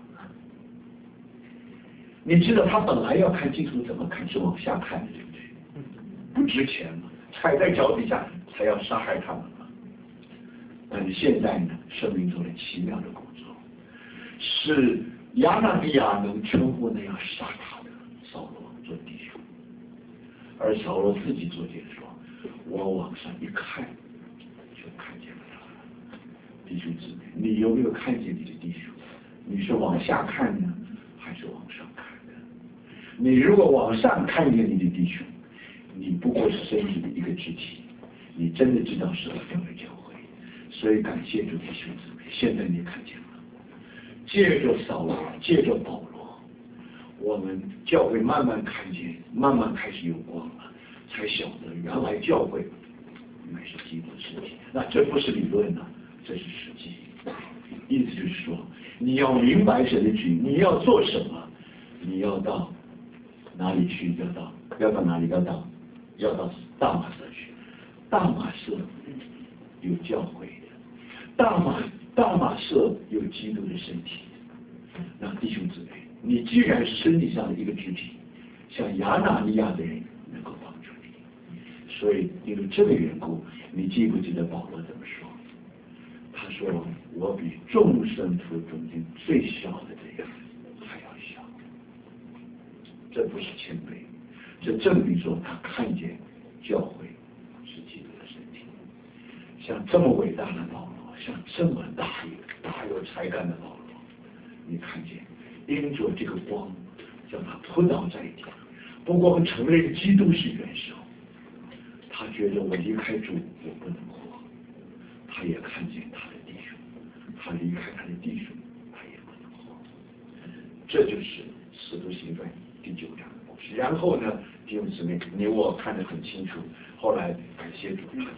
你知道他本来要看清楚怎么看，是往下看的，对不对？不值钱嘛，踩在脚底下才要杀害他们嘛。但是现在呢，生命做了奇妙的工作，是亚拿尼亚能称呼那样杀他的扫罗做弟兄，而扫罗自己做见说，我往上一看，就看见了他。弟兄姊妹，你有没有看见你的弟兄？你是往下看呢，还是往上看的？你如果往上看见你的弟兄，你不过是身体的一个肢体，你真的知道是何等的教会。所以感谢主弟兄姊妹，现在你看见了，借着扫罗，借着保罗，我们教会慢慢看见，慢慢开始有光了，才晓得原来教会乃是基督身体。那这不是理论呢，这是实际。意思就是说，你要明白神的旨意，你要做什么，你要到哪里去？要到哪里？要到大马色去。大马色有教会的，大马色有基督的身体。那弟兄姊妹，你既然是身体上的一个肢体，像亚拿尼亚的人能够帮助你。所以因为这个缘故，你记不记得保罗怎么说？他说：“我比众圣徒中间最小的这样还要小。”这不是谦卑，这证明说他看见教会是基督的身体。像这么伟大的保罗，像这么大有才干的保罗，你看见因着这个光，叫他扑倒在地。不过我们承认基督是元首，他觉得我离开主我不能活。他也看见他的弟兄，他离开他的弟兄，他也不能活。这就是使徒行传第9章的故事。然后呢，弟兄姊妹，你我看得很清楚。后来感谢主，他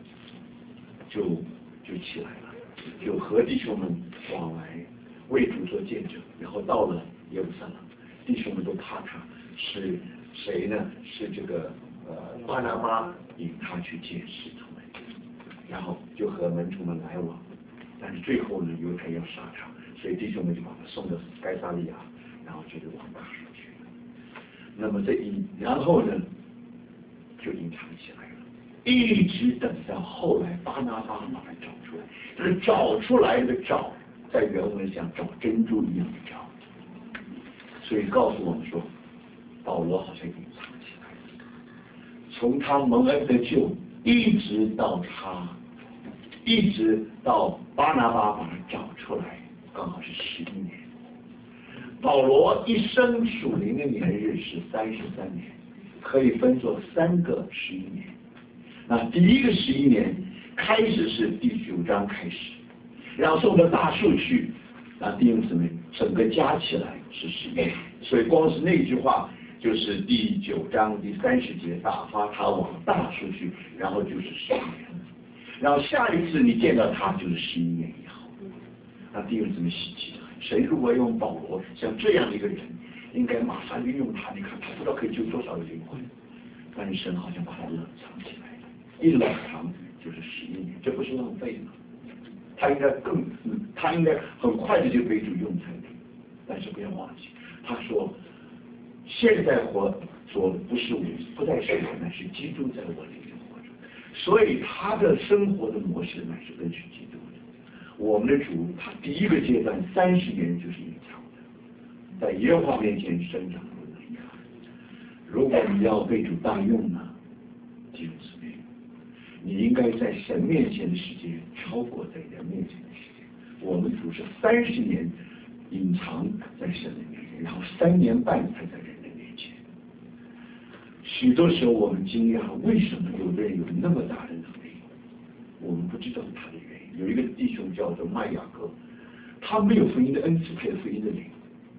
就起来了，就和弟兄们往来为主做见证。然后到了耶路撒冷，弟兄们都怕他，是谁呢？是这个巴拿巴引他去见使徒们。然后就和门徒们来往，但是最后呢，犹太要杀他，所以弟兄们就把他送到该撒利亚，然后就往大树去了。那么然后呢，就隐藏起来了，一直等到后来巴拿巴把他找出来。这个找出来的找，在原文像找珍珠一样的找，所以告诉我们说，保罗好像隐藏起来了，从他蒙恩得救。一直到巴拿巴把他找出来，刚好是11年。保罗一生属灵的年日是33年，可以分作3个11年。那第一个11年开始是第9章开始，然后送到大树去，那弟兄姊妹整个加起来是11年。所以光是那句话。就是第9章第30节，打发他往大树去，然后就是10年，然后下一次你见到他就是11年以后。那弟兄姊妹希奇了，神如果用保罗像这样的一个人，应该马上运用他。你看他不知道可以救多少的灵魂，但是神好像把他冷藏起来了，一冷藏就是11年，这不是浪费吗？他应该很快的就被主用才对。但是不要忘记，他说。现在活着不是我，不再是我，乃是基督在我里面活着。所以他的生活的模式乃是跟随基督的。我们的主，他第一个阶段30年就是隐藏的，在耶和华面前生长如嫩芽。如果你要被主大用呢，弟兄姊妹，你应该在神面前的时间超过在人面前的时间。我们主是30年隐藏在神的面前，然后3年半才在人的面前。许多时候我们惊讶，为什么有的人有那么大的能力，我们不知道他的原因。有一个弟兄叫做麦雅各，他没有福音的恩赐，他有福音的灵，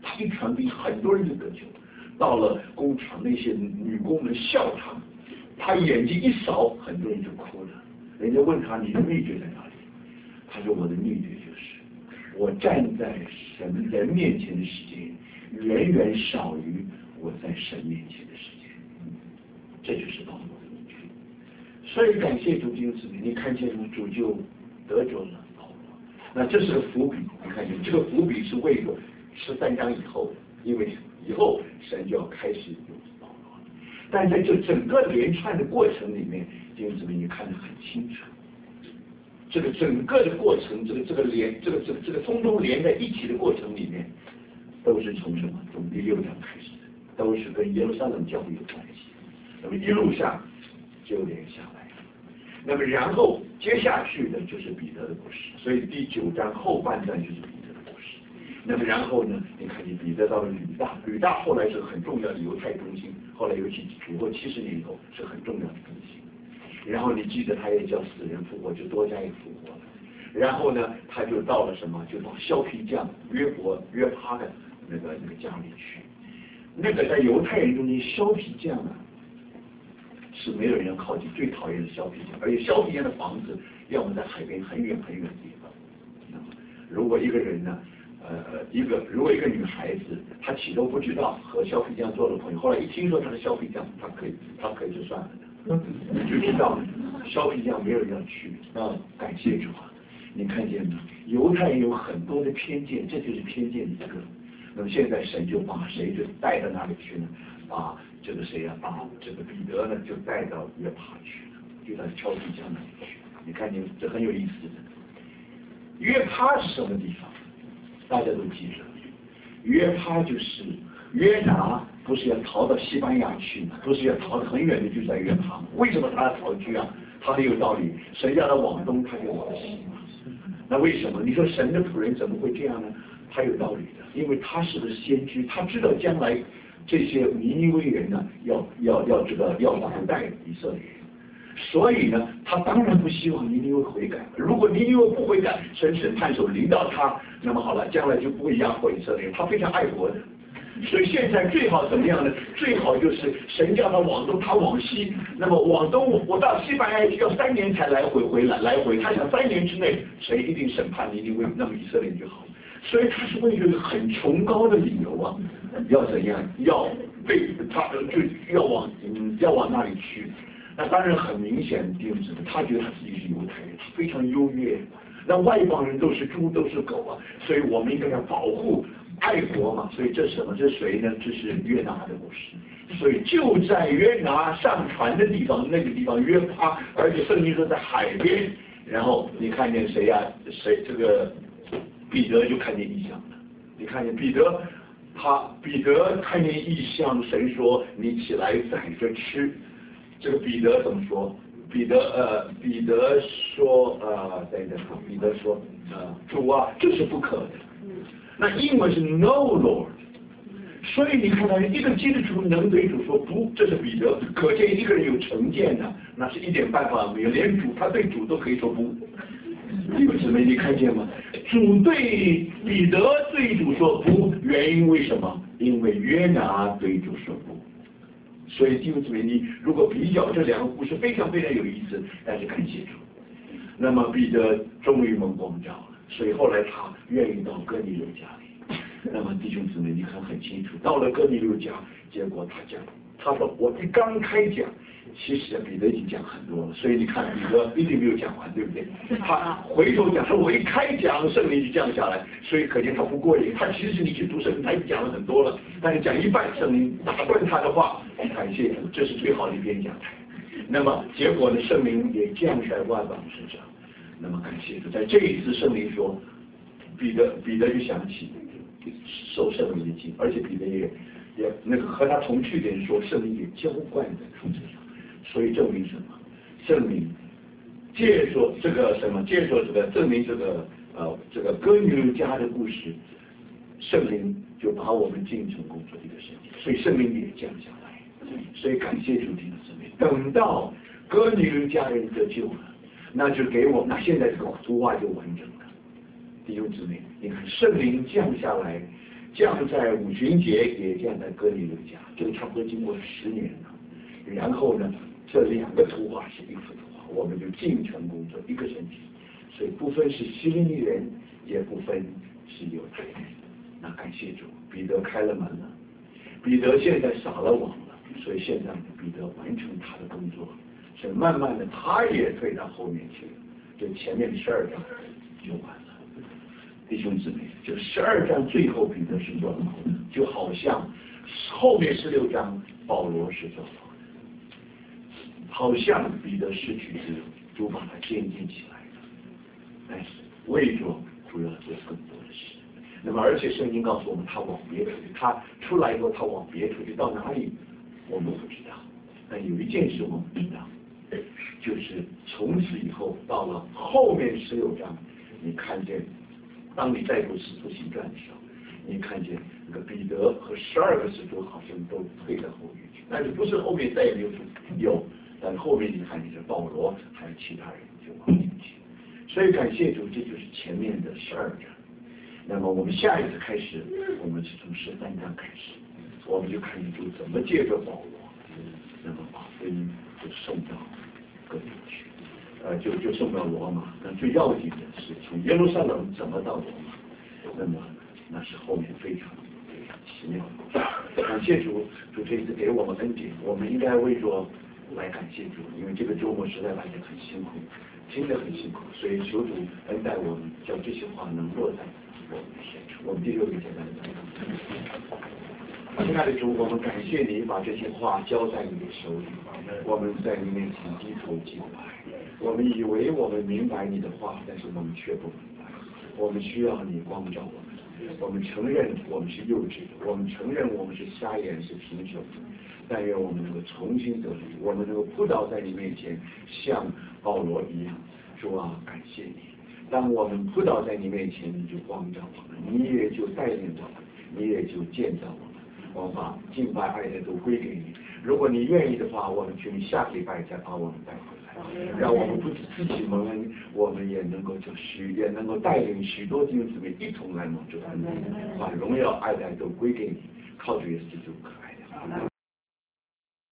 他一传福音，很多人就得救。到了工厂，那些女工们笑他，他眼睛一扫，很多人就哭了。人家问他：“你的秘诀在哪里？”他说：“我的秘诀就是我站在人面前的时间，远远少于我在神面前的时间。”这就是保罗的秘诀。所以感谢主弟兄姊妹，你看见主就得救了保罗。那这是个伏笔，你看见这个伏笔是为了13章以后的，因为以后神就要开始用保罗。但在这整个连串的过程里面，弟兄姊妹你看得很清楚。这个整个的过程，这个通通连在一起的过程里面，都是从什么？从第6章开始的，都是跟耶路撒冷教会有关系。那么一路上就连下来了。那么然后接下去的就是彼得的故事，所以第9章后半段就是彼得的故事。那么然后呢，你看见彼得到了吕大后来是很重要的犹太中心，后来尤其主后70年以后是很重要的中心。然后你记得他也叫死人复活，就多加也复活了。然后呢，他就到了什么？就到削皮匠约帕的那个家里去。那个在犹太人中间，削皮匠啊是没有人要靠近，最讨厌的削皮匠，而且削皮匠的房子要么在海边很远很远的地方。如果一个人呢，如果一个女孩子，她起初不知道和削皮匠做了朋友，后来一听说他是削皮匠，她可以就算了的。你就知道削皮匠没有人要去感谢主啊！你看见吗？犹太人有很多的偏见，这就是偏见的一个。那么现在神就把谁就带到哪里去呢？把这个谁啊？把这个彼得呢就带到约帕去了，就到削皮匠那里去。你看见这很有意思的。约帕是什么地方？大家都记着，约帕就是约拿。不是要逃到西班牙去吗？不是要逃得很远的，就在约帕。为什么他要逃去啊？他很有道理，神叫他往东，他就往西嘛。那为什么？你说神的仆人怎么会这样呢？他有道理的，因为他是个先知，他知道将来这些尼尼微人呢，要反待以色列人，所以呢，他当然不希望尼尼微悔改。如果尼尼微不悔改，神审判手临到他，那么好了，将来就不会压迫以色列人。他非常爱国的。所以现在最好怎么样呢？最好就是神叫他往东，他往西。那么往东，我到西班牙要3年才来回。他想3年之内，谁一定审判尼尼微，那么以色列就好。所以他是为了一个很崇高的理由啊，要怎样？要被他就要往那里去。那当然很明显，弟兄姊妹，他觉得他自己是犹太人，他非常优越。那外邦人都是猪，都是狗啊，所以我们应该要保护。爱国嘛，所以这是什么？这是谁呢？这是约拿的故事。所以就在约拿上船的地方，那个地方约帕，而且圣经说在海边。然后你看见谁呀？这个彼得就看见异象了。你看见彼得看见异象，神说你起来宰着吃。这个彼得怎么说？彼得说彼得说主啊，这是不可的。那英文是 No Lord， 所以你看到一个基督徒能对主说不，这是彼得，可见一个人有成见的，那是一点办法没有，连他对主都可以说不。弟兄姊妹，你看见吗？主对彼得对主说不，原因为什么？因为约拿对主说不。所以弟兄姊妹，你如果比较这两个故事，非常非常有意思，但是感谢主。那么彼得终于蒙光照了。所以后来他愿意到哥尼流家里。那么弟兄姊妹，你看很清楚，到了哥尼流家，结果他说我一刚开讲，其实彼得已经讲很多了，所以你看彼得一定没有讲完，对不对？他回头讲说我一开讲，圣灵就降下来，所以可见他不过瘾。他其实你去读圣经，他已经讲了很多了，但是讲一半，圣灵打断他的话，感谢主，这是最好的一篇讲台。那么结果呢，圣灵也降在万邦身上。那么感谢主，在这一次圣灵说，彼得就想起受圣灵的浸，而且彼得也那个和他同去的人说，圣灵也浇灌在他身上，所以证明什么？证明借着这个证明这个哥尼流家的故事，圣灵就把我们进城工作的一个圣灵，所以圣灵也降下来，所以感谢主听的圣灵。等到哥尼流家人得救了。那就给我们，那现在这个图画就完整了。弟兄姊妹，你看圣灵降下来， 降在五旬节，也降在哥尼流家，这个差不多经过10年了。然后呢，这2个图画是一幅图画，我们就进城工作一个身体，所以不分是希利尼人，也不分是犹太人。那感谢主，彼得开了门了，彼得现在撒了网了，所以现在彼得完成他的工作，所以慢慢的他也退到后面去了，就前面12章就完了。弟兄姊妹，就12章最后彼得是做牢的，就好像后面16章保罗是做牢的，好像彼得失去自由，主把他监禁起来了，但是为着主要做更多的事。那么而且圣经告诉我们，他往别处去，他出来以后他往别处去，到哪里我们不知道，但有一件事我们知道，就是从此以后到了后面16章，你看见当你再读使徒行传的时候，你看见那个彼得和12个使徒好像都退到后面去，但是不是后面再也没有，但是后面你看见是保罗还有其他人就往进去，所以感谢主，这就是前面的12章。那么我们下一次开始，我们是从13章开始，我们就看见主怎么借着保罗，那么把福音就送到各地去。就送到罗马，那最要紧的是从耶路撒冷怎么到罗马，那么那是后面非常非常奇妙的。感谢主，主这一次给我们恩典，我们应该为着来感谢主，因为这个周末实在来得很辛苦，听得很辛苦，所以求主恩待我们，叫这些话能落在我们的身上。我们第6个简单的祷告。亲爱的主，我们感谢你把这些话交在你的手里，我们在你面前低头敬拜。我们以为我们明白你的话，但是我们却不明白。我们需要你光照我们。我们承认我们是幼稚的，我们承认我们是瞎眼是贫穷的。但愿我们能够重新得力，我们能够扑倒在你面前，像保罗一样。主啊，感谢你。当我们扑倒在你面前，你就光照我们，你也就带领我们，你也就建造我们。我们把敬拜爱的都归给你。如果你愿意的话，我们请你下礼拜再把我们带回来，让我们不止自己蒙恩，我们也能够也能够带领许多弟兄姊妹一同来蒙主恩，把荣耀爱戴都归给你，靠主耶稣基督可爱的。